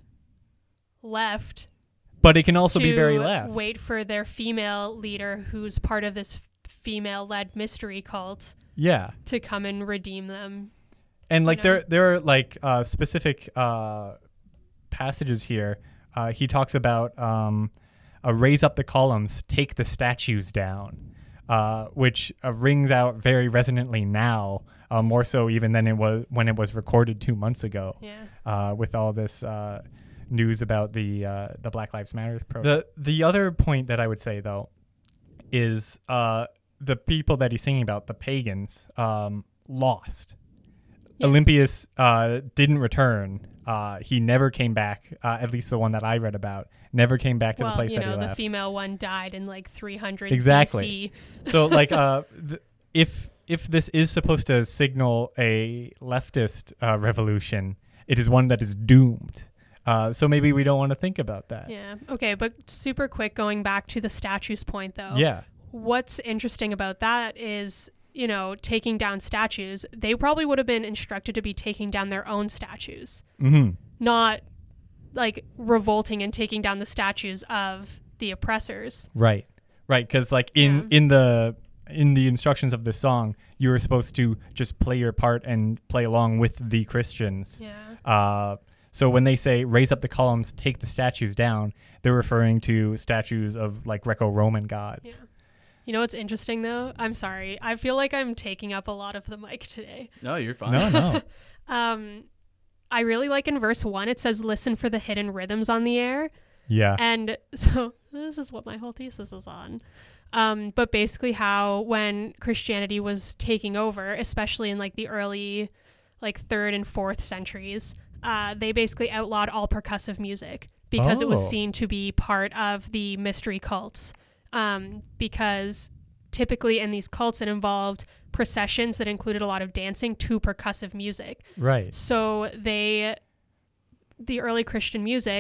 left. But it can also to be very left. wait for their female leader, who's part of this female-led mystery cult, Yeah. to come and redeem them. And like know? there there are like uh, specific uh, passages here. Uh, he talks about um, uh, raise up the columns, take the statues down, uh, which uh, rings out very resonantly now, uh, more so even than it was when it was recorded two months ago. Yeah. Uh, with all this uh, news about the uh, the Black Lives Matter protest. The the other point that I would say though is uh, the people that he's singing about, the pagans, um, lost. Yeah. Olympias uh, didn't return. Uh, he never came back. Uh, at least the one that I read about never came back to well, the place you that know, he the left. female one died in like three hundred Exactly. B C. So like uh, th- if if this is supposed to signal a leftist uh, revolution, it is one that is doomed. Uh, so maybe we don't want to think about that. Yeah. Okay, but super quick, going back to the statues point, though. Yeah. What's interesting about that is, you know, taking down statues, they probably would have been instructed to be taking down their own statues, Mm-hmm. not like revolting and taking down the statues of the oppressors. Right. Right. Because like in Yeah. in the in the instructions of the song, you were supposed to just play your part and play along with the Christians. Yeah. Uh, so when they say raise up the columns, take the statues down, they're referring to statues of like Greco-Roman gods. Yeah. You know what's interesting though? I'm sorry. I feel like I'm taking up a lot of the mic today. No, you're fine. No, no. Um, I really like in verse one, it says, listen for the hidden rhythms on the air. Yeah. And so this is what my whole thesis is on. Um, but basically how when Christianity was taking over, especially in like the early like third and fourth centuries, uh, they basically outlawed all percussive music because it was Oh. seen to be part of the mystery cults. Um, because typically in these cults it involved processions that included a lot of dancing to percussive music. Right. So they, the early Christian music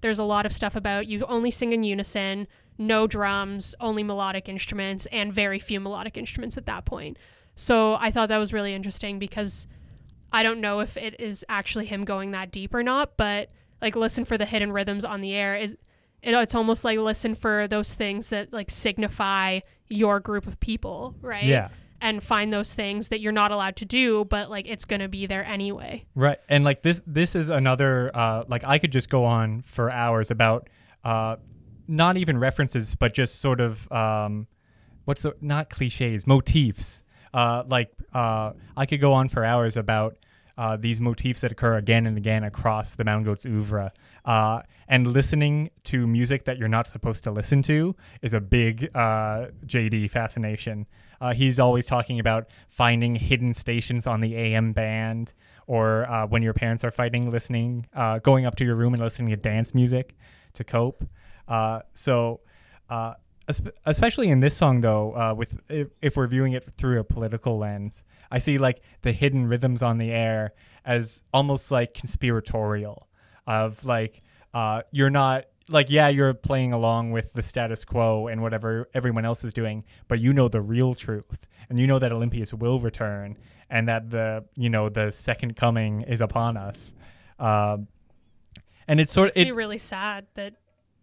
there's a lot of stuff about you only sing in unison, no drums, only melodic instruments, and very few melodic instruments at that point. So I thought that was really interesting because I don't know if it is actually him going that deep or not, but like listen for the hidden rhythms on the air is it, it's almost like listen for those things that like signify your group of people, right? Yeah. And find those things that you're not allowed to do, but like it's going to be there anyway. Right. And like this this is another uh like I could just go on for hours about uh not even references, but just sort of um what's the not cliches, motifs. Uh like uh I could go on for hours about uh these motifs that occur again and again across the Mountain Goats oeuvre. Uh and listening to music that you're not supposed to listen to is a big uh J D fascination. Uh, he's always talking about finding hidden stations on the A M band, or uh, when your parents are fighting, listening, uh, going up to your room and listening to dance music to cope. Uh, so, uh, esp- especially in this song, though, uh, with if, if we're viewing it through a political lens, I see like the hidden rhythms on the air as almost like conspiratorial, of like uh, you're not. Like, yeah, you're playing along with the status quo and whatever everyone else is doing, but you know the real truth, and you know that Olympias will return, and that the you know the second coming is upon us. Um, and it's sort Makes of me really sad that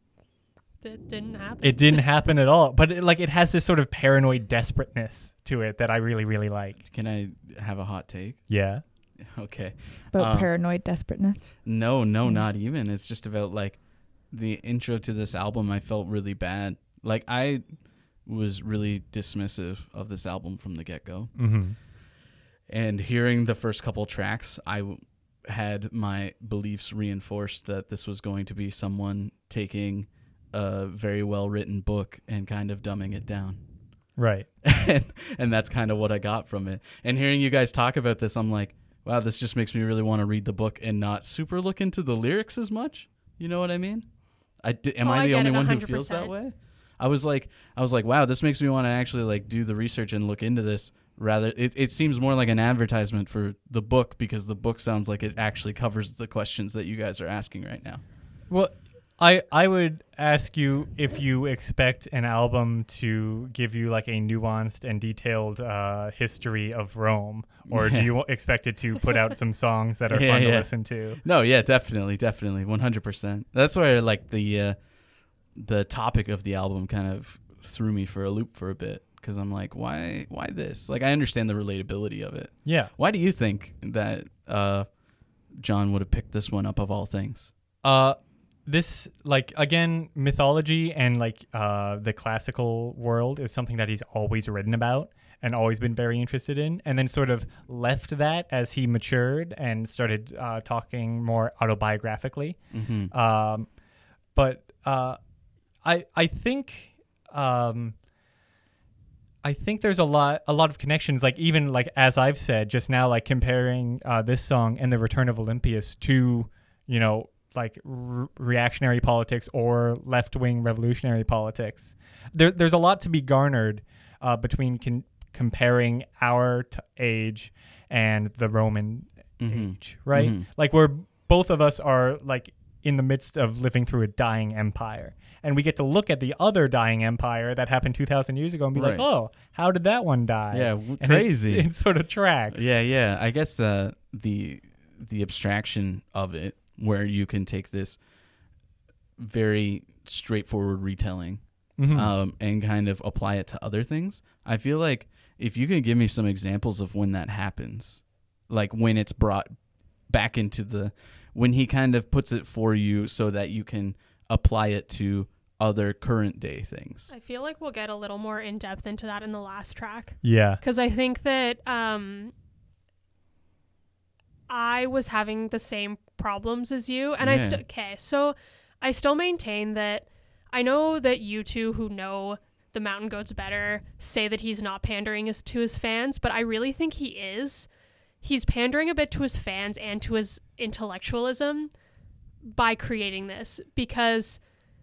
that didn't happen. it didn't happen at all, but it, like it has this sort of paranoid desperateness to it that I really really liked. Can I have a hot take? Yeah. Okay. About Um, paranoid desperateness. No, no, Mm. not even. It's just about like the intro to this album. I felt really bad. Like I was really dismissive of this album from the get-go. Mm-hmm. And hearing the first couple tracks, I w- had my beliefs reinforced that this was going to be someone taking a very well-written book and kind of dumbing it down. Right. and, and that's kind of what I got from it. And hearing you guys talk about this, I'm like, wow, this just makes me really want to read the book and not super look into the lyrics as much. You know what I mean? I di- am Oh, I I the get only it, one who one hundred feels that percent. way? I was like, I was like, wow, this makes me want to actually like do the research and look into this. Rather, it it seems more like an advertisement for the book because the book sounds like it actually covers the questions that you guys are asking right now. Well, I I would ask you if you expect an album to give you like a nuanced and detailed uh, history of Rome, or do you expect it to put out some songs that are Yeah, fun yeah. to listen to? No, yeah, definitely, definitely, one hundred percent. That's where like the uh, the topic of the album kind of threw me for a loop for a bit because I'm like, why, why this? Like, I understand the relatability of it. Yeah. Why do you think that uh, John would have picked this one up of all things? Uh, this like again, mythology and like uh, the classical world is something that he's always written about and always been very interested in, and then sort of left that as he matured and started uh, talking more autobiographically. Mm-hmm. Um, but uh, I I think um, I think there's a lot a lot of connections. Like even like as I've said just now, like comparing uh, this song and the Return of Olympias to you know like r- reactionary politics or left wing revolutionary politics. There there's a lot to be garnered uh, between con- comparing our t- age and the Roman Mhm. age, right? Mhm. Like we're both of us are like in the midst of living through a dying empire, and we get to look at the other dying empire that happened two thousand years ago and be Right. like, oh, how did that one die? Yeah, w- And it's- crazy. It, sort of tracks. Yeah, yeah. I guess uh, the the abstraction of it, where you can take this very straightforward retelling Mhm. um, and kind of apply it to other things. I feel like if you can give me some examples of when that happens, like when it's brought back into the, when he kind of puts it for you so that you can apply it to other current day things. I feel like we'll get a little more in depth into that in the last track. Yeah. Because I think that um, I was having the same problems as you. And I Yeah. still, okay, so I still maintain that I know that you two who know the Mountain Goats better say that he's not pandering his, to his fans, but I really think he is. He's pandering a bit to his fans and to his intellectualism by creating this, because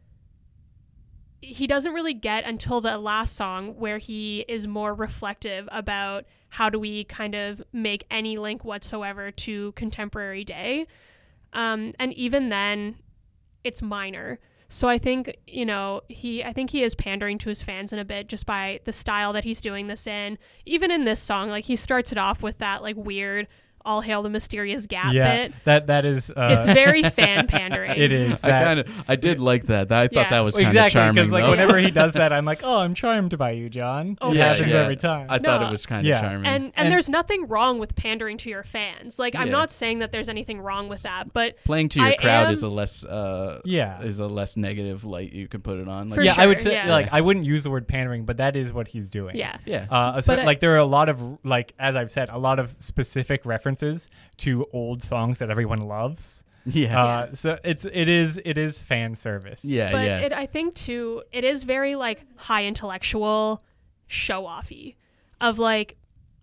he doesn't really get until the last song where he is more reflective about how do we kind of make any link whatsoever to contemporary day. Um, and even then, it's minor. So I think, you know, he I think he is pandering to his fans in a bit just by the style that he's doing this in. Even in this song, like he starts it off with that like weird All Hail the Mysterious Gap yeah, bit. that that is. Uh, It's very fan pandering. It is. I that- kind of, I did like that. I thought Yeah. that was kind of exactly charming. because like though. whenever he does that, I'm like, oh, I'm charmed by you, John. Oh, it for happens sure. every time. I thought No. it was kind of Yeah. charming. And, and And- there's nothing wrong with pandering to your fans. Like I'm Yeah. not saying that there's anything wrong with that, but Playing to your I crowd am- is a less, uh, Yeah. is a less negative light you can put it on. Like, For yeah, I sure, would say yeah. like I wouldn't use the word pandering, but that is what he's doing. yeah. yeah, Uh, so, But I- like there are a lot of like as I've said, a lot of specific references to old songs that everyone loves. yeah, Uh, so it's it is it is fan service. yeah, But yeah. it, I think too, it is very like high intellectual, show offy, of like,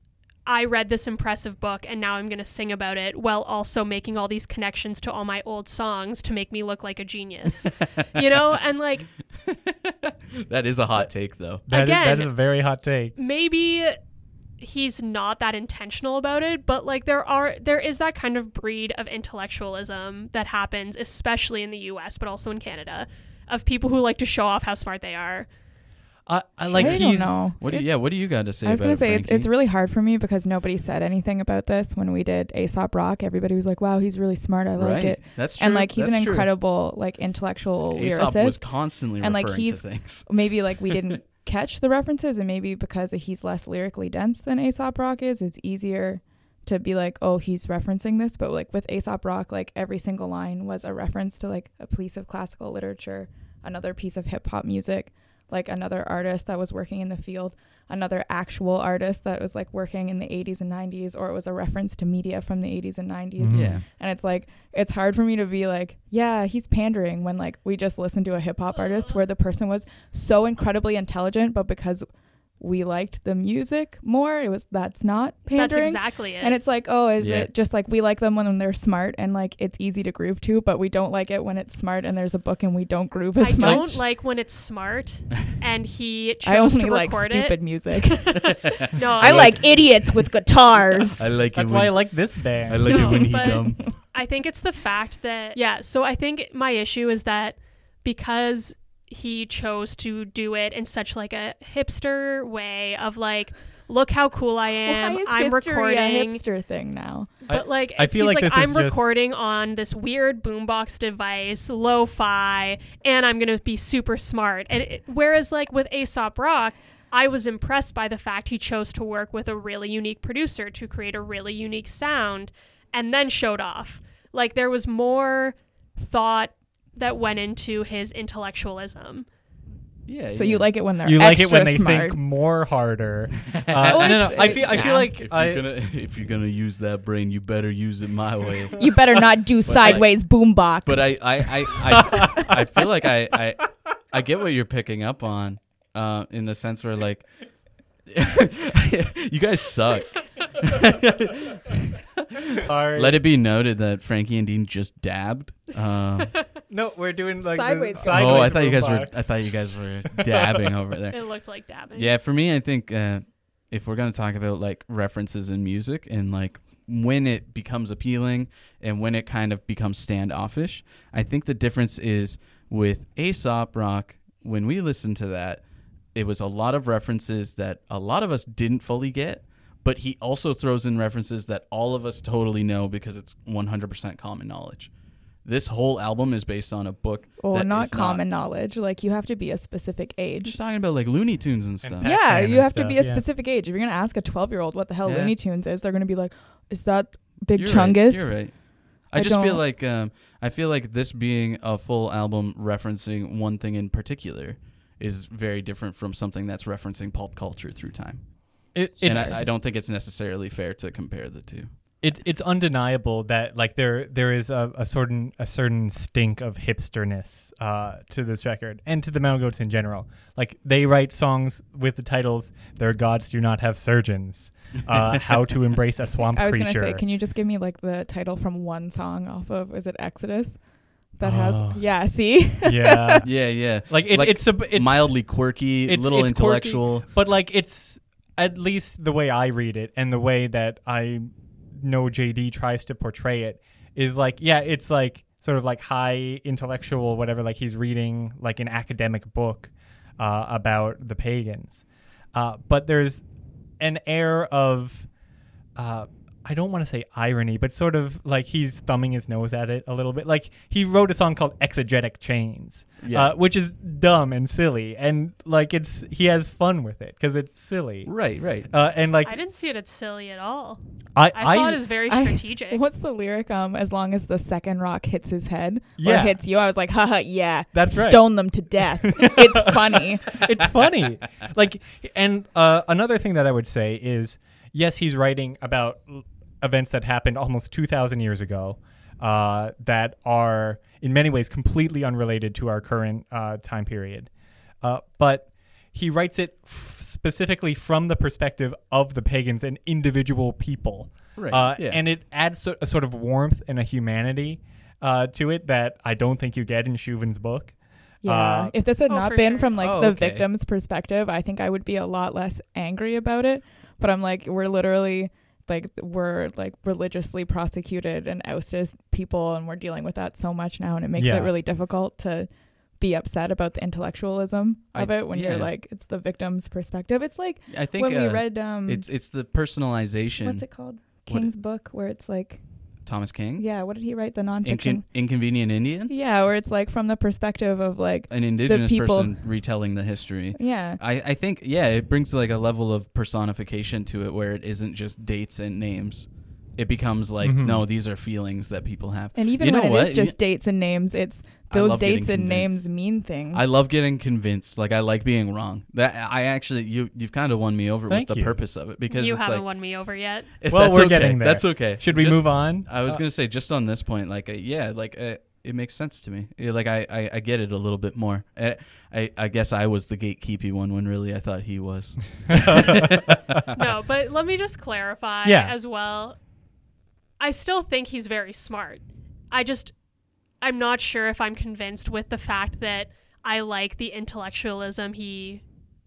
I read this impressive book and now I'm gonna sing about it while also making all these connections to all my old songs to make me look like a genius, you know? And like That is a hot take, though. That is- that Again- is a very hot take. maybe he's not that intentional about it, but like there are there is that kind of breed of intellectualism that happens, especially in the U S but also in Canada, of people who like to show off how smart they are. I, I like I don't he's know. What do you, yeah, what do you got to say I was about gonna it, say it's Frankie? it's really hard for me because nobody said anything about this when we did Aesop Rock. Everybody was like, "Wow, he's really smart. I like right. it." That's true. And like he's That's an true. incredible like intellectual Aesop lyricist. was constantly And, like, referring he's- to things. Maybe like we didn't catch the references, and maybe because he's less lyrically dense than Aesop Rock is, it's easier to be like, oh, he's referencing this. But like with Aesop Rock, like every single line was a reference to like a piece of classical literature, another piece of hip hop music, like another artist that was working in the field, another actual artist that was like working in the eighties and nineties, or it was a reference to media from the eighties and nineties. Mhm. Yeah. And it's like, it's hard for me to be like, yeah, he's pandering when like we just listened to a hip hop artist where the person was so incredibly intelligent, but because we liked the music more, it was, that's not pandering. That's exactly it. And it's like, oh, is Yeah. it just like we like them when they're smart and like it's easy to groove to, but we don't like it when it's smart and there's a book and we don't groove as I much. don't like when it's smart and he chose I only to like record stupid it. music. No, I like idiots with guitars. I like That's it why I when, like this band. I like No, it when he but- dumb. I think it's the fact that, yeah, so I think my issue is that because he chose to do it in such like a hipster way of like, look how cool I am. Why is I'm history recording. a hipster thing now? But like, I it's, feel he's like like, this is I'm just- recording on this weird boombox device, lo-fi, and I'm gonna be super smart. And it, whereas like with Aesop Rock, I was impressed by the fact he chose to work with a really unique producer to create a really unique sound, and then showed off. Like there was more thought that went into his intellectualism. Yeah. So yeah. you like it when they're you like it extra when they smart. think more harder. Uh, Well, no, no, it's- I feel I yeah. feel like If I, you're gonna if you're gonna use that brain, you better use it my way. You better not do sideways boombox. But I I I, I, I feel like I, I I get what you're picking up on, uh, in the sense where like you guys suck. are, Let it be noted that Frankie and Dean just dabbed. Um, no, we're doing like Sideways. the Oh, sideways oh, I thought you guys were boombox. I thought you guys were dabbing over there. It looked like dabbing. Yeah, for me, I think uh, if we're gonna talk about like references in music and like when it becomes appealing and when it kind of becomes standoffish, I think the difference is with Aesop Rock. When we listened to that, it was a lot of references that a lot of us didn't fully get, but he also throws in references that all of us totally know because it's one hundred percent common knowledge. This whole album is based on a book. Well, that not is common knowledge. Like you have to be a specific I'm age. just talking about like Looney Tunes and stuff. Pat Yeah, Fan you and have to be a stuff, yeah. specific age. If you're gonna ask a twelve-year-old what the hell Yeah. Looney Tunes is, they're gonna be like, "Is that Big You're Chungus?" Right. You're right. I, I just feel don't- like um, I feel like this being a full album referencing one thing in particular is very different from something that's referencing pulp culture through time. It, And it's I, I don't think it's necessarily fair to compare the two. it, it's undeniable that like there there is a, a certain a certain stink of hipsterness uh, to this record and to the Mountain Goats in general. Like they write songs with the titles "Their Gods Do Not Have Surgeons," uh, "How to Embrace a Swamp I was Creature." gonna say, can you just give me like the title from one song off of? Is it Exodus? That has Oh. yeah. See, yeah, Yeah, yeah. like it, Like, it's a it's Mildly quirky, it's- little it's quirky. intellectual. but like it's at least the way I read it and the way that I know J D tries to portray it is like, yeah, it's like sort of like high intellectual whatever, like he's reading like an academic book uh, about the pagans. Uh, but there's an air of, uh, I don't want to say irony, but sort of like he's thumbing his nose at it a little bit. Like he wrote a song called Exegetic Chains, Yeah. uh, which is dumb and silly. And like it's, he has fun with it because it's silly. Right, right. Uh, and like, I didn't see it as silly at all. I, I saw it as very I- strategic. What's the lyric? Um, as long as the second rock hits his head Yeah. or hits you, I was like, haha, yeah, That's right. stone them to death. It's funny. it's funny. Like, and uh, another thing that I would say is, yes, he's writing about l- events that happened almost two thousand years ago uh, that are in many ways completely unrelated to our current uh, time period. Uh, but he writes it f- specifically from the perspective of the pagans and individual people. Right, Uh, yeah. And it adds so- a sort of warmth and a humanity uh, to it that I don't think you get in Chauvin's book. Yeah. Uh, if this had Oh, not for been sure. from like Oh, the okay. victim's perspective, I think I would be a lot less angry about it. But I'm like, we're literally like, we're like religiously prosecuted and ousted as people, and we're dealing with that so much now, and it makes Yeah. it really difficult to be upset about the intellectualism of I- it when you're yeah. like, it's the victim's perspective. It's like I think when we uh, read um it's it's the personalization. what's it called? What- King's book, where it's like, Thomas King, yeah, what did he write? The nonfiction. Incon- Inconvenient Indian, Yeah, where it's like from the perspective of like, an indigenous people- person retelling the history. yeah. I, I think, yeah, it brings like a level of personification to it where it isn't just dates and names. It becomes like, Mhm. no, these are feelings that people have. And even You when know it what? is just dates and names, it's I those love getting dates and convinced. names mean things. I love getting convinced. Like I like being wrong. That I actually you you've kind of won me over Thank with the you. purpose of it because You it's haven't like, won me over yet. if Well, that's we're okay. getting there. That's okay. Should we Just- move on? I was Uh, gonna say just on this point, like uh, yeah, like uh, it makes sense to me. Yeah, like I, I, I get it a little bit more. I, I I guess I was the gatekeepy one when really I thought he was. No, but let me just clarify Yeah. as well. I still think he's very smart. I just, I'm not sure if I'm convinced with the fact that I like the intellectualism he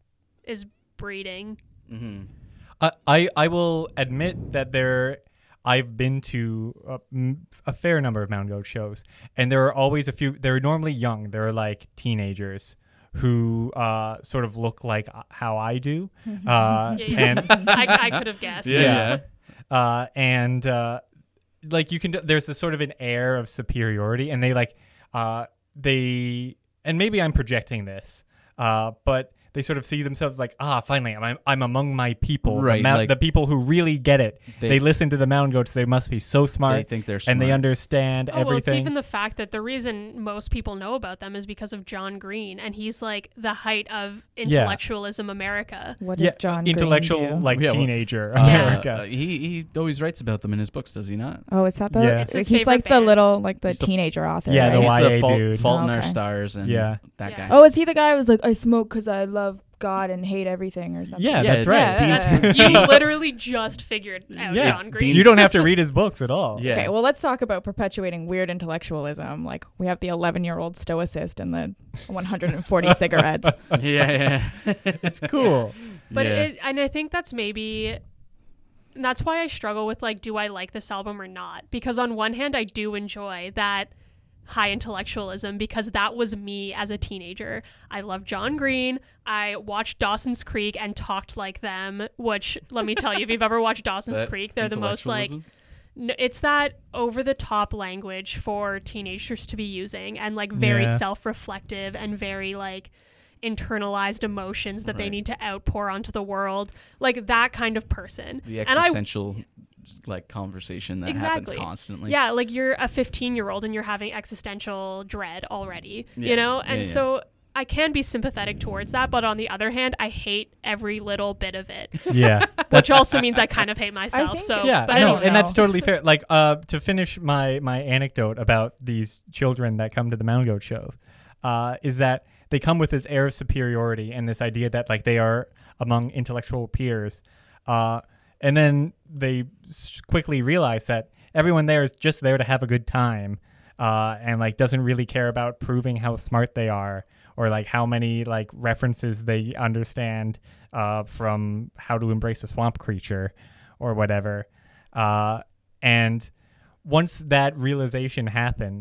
is breeding. Mm-hmm. I, I I will admit that there, I've been to a, m- a fair number of Mountain Goat shows, and there are always a few. They're normally young. They're like teenagers who uh, sort of look like uh, how I do, uh, Yeah, yeah. and I, I could have guessed. Yeah. uh, and uh, like you can, d- there's this sort of an air of superiority, and they like, uh, they, and maybe I'm projecting this, uh, but they sort of see themselves like, ah, finally, I'm I'm among my people, Right, The, mount- like- the people who really get it. They, They- listen to the Mountain Goats. They must be so smart, They think they're smart. and they understand Oh, well, it's everything. even the fact that the reason most people know about them is because of John Green, and he's like the height of intellectualism America. what yeah, did John Green intellectual do? like Yeah, well- teenager Uh, America. uh, he he always writes about them in his books, does he not? Oh, is that the? Yeah. It's his he's favorite like the band. little, like the He's the- teenager author. Yeah, the right? Y- He's Y A the Fault, dude. Fault in Oh, Our okay. Stars and Yeah. that Yeah. guy. Oh, is he the guy who was like, I smoke because I love God and hate everything or something? Yeah, Yeah, that's right. yeah, Dean's- yeah, That's, you literally just figured out Yeah. John Green. You don't have to read his books at all. Yeah. Okay, well, let's talk about perpetuating weird intellectualism. Like, we have the eleven-year-old stoicist and the one hundred forty cigarettes. yeah, yeah. It's cool. But yeah. it, and I think that's maybe that's why I struggle with like, do I like this album or not? Because on one hand, I do enjoy that high intellectualism because that was me as a teenager. I loved John Green. I watched Dawson's Creek and talked like them, which let me tell you, if you've ever watched Dawson's That Creek, they're the most like intellectualism? n- it's that over the top language for teenagers to be using and like very Yeah. self-reflective and very like internalized emotions that they Right. need to outpour onto the world, like that kind of person. the and I existential like conversation that Exactly. happens constantly. yeah, like you're a fifteen year old and you're having existential dread already, Yeah. you know? And Yeah, yeah. so I can be sympathetic towards that, but on the other hand, I hate every little bit of it, Yeah. which also means I kind of hate myself. think So, it- Yeah, but no, anyway. and that's totally fair. Like, uh, to finish my my anecdote about these children that come to the Mountain Goat show, uh, is that they come with this air of superiority and this idea that like they are among intellectual peers, uh, and then they s- quickly realize that everyone there is just there to have a good time, uh, and like doesn't really care about proving how smart they are or like how many like references they understand uh, from How to Embrace a Swamp Creature or whatever. Uh, and once that realization happens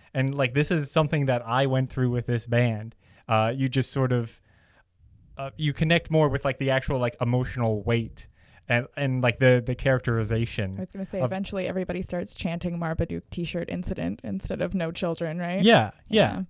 And like this is something that I went through with this band. Uh, you just sort of uh, you connect more with like the actual like emotional weight and and like the the characterization. I was going to say of- eventually everybody starts chanting Marmaduke T-shirt incident instead of no children, right? Yeah, yeah.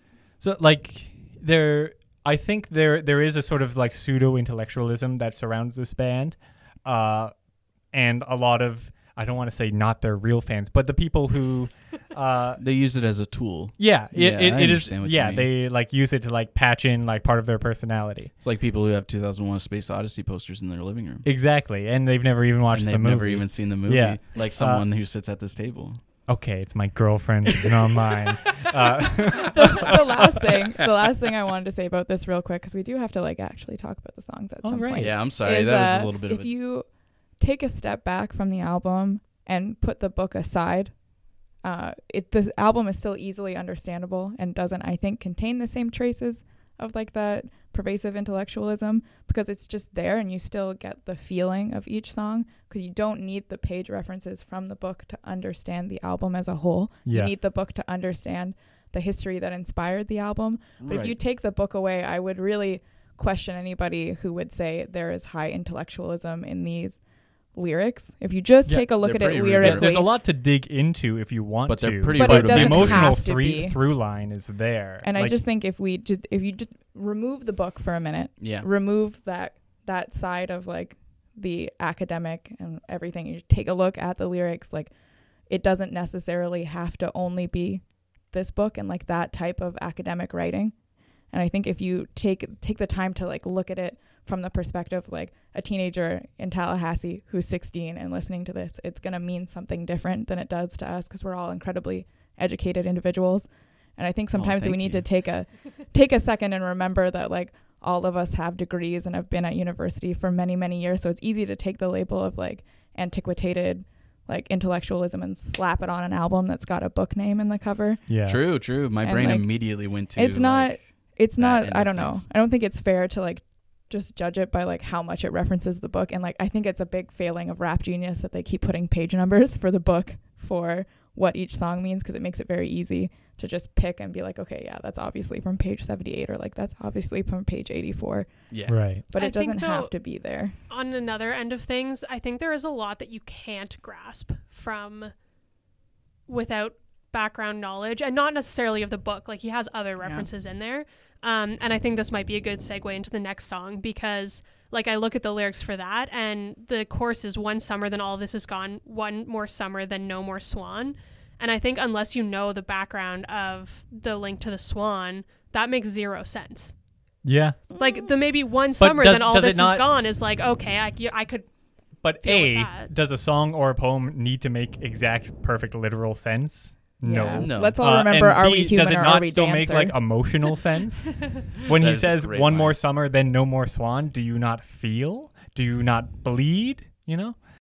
So like there, I think there there is a sort of like pseudo intellectualism that surrounds this band, uh, and a lot of I don't want to say not their real fans, but the people who, uh, They use it as a tool. yeah, it, Yeah, it, I it is. understand what you Yeah, mean. they like use it to like patch in like part of their personality. It's like people who have two thousand one Space Odyssey posters in their living room. Exactly, and they've never even watched And the they've movie. never even seen the movie. Yeah. Like someone who sits at this table. Okay, it's my girlfriend, not mine. Uh, the, the last thing, the last thing I wanted to say about this real quick, because we do have to like actually talk about the songs at Oh, some right. point. Yeah, I'm sorry. is, that was uh, a little bit if of a... you take a step back from the album and put the book aside, uh, it the album is still easily understandable and doesn't, I think, contain the same traces of like that pervasive intellectualism, because it's just there and you still get the feeling of each song, because you don't need the page references from the book to understand the album as a whole. Yeah. You need the book to understand the history that inspired the album. But if you Right. take the book away, I would really question anybody who would say there is high intellectualism in these lyrics. If you just Yeah, take a look at they're it pretty yeah, lyrically, there's a lot to dig into if you want But to. they're pretty But it brutal. the doesn't emotional have to three, be. through line is there. and I Like, just think if we just if you just remove the book for a minute, Yeah. remove that that side of like the academic and everything, you just take a look at the lyrics, like it doesn't necessarily have to only be this book and like that type of academic writing. And I think if you take take the time to like look at it from the perspective like a teenager in Tallahassee who's sixteen and listening to this, it's going to mean something different than it does to us, because we're all incredibly educated individuals. And I think sometimes we thank need you. to take a take a second and remember that like all of us have degrees and have been at university for many, many years. So it's easy to take the label of like antiquated like intellectualism and slap it on an album that's got a book name in the cover. yeah. True, true. My And, brain like, immediately went to it's not like, it's that not end I of don't know. things. I don't think it's fair to like just judge it by like how much it references the book. And like I think it's a big failing of Rap Genius that they keep putting page numbers for the book for what each song means, because it makes it very easy to just pick and be like, okay, yeah, that's obviously from page seventy-eight, or like that's obviously from page eighty-four. yeah. Right. But I it doesn't think, have though, to be there. On another end of things, I think there is a lot that you can't grasp from without background knowledge, and not necessarily of the book. Like he has other references in there. Um, and I think this might be a good segue into the next song, because like I look at the lyrics for that, and the chorus is one summer, then all this is gone, one more summer, then no more swan. And I think unless you know the background of the link to the swan, that makes zero sense. Yeah. Like the maybe one summer, does- then all does it this not- is gone is like, okay, I, I could. But Deal with A, that. does a song or a poem need to make exact, perfect, literal sense? No. Yeah. No. Let's all Uh, remember, and are B, we human does it or not are we still dancer? make like emotional sense? When That he is a says great one line. more summer, then no more swan, do you not feel? Do you not bleed? You know?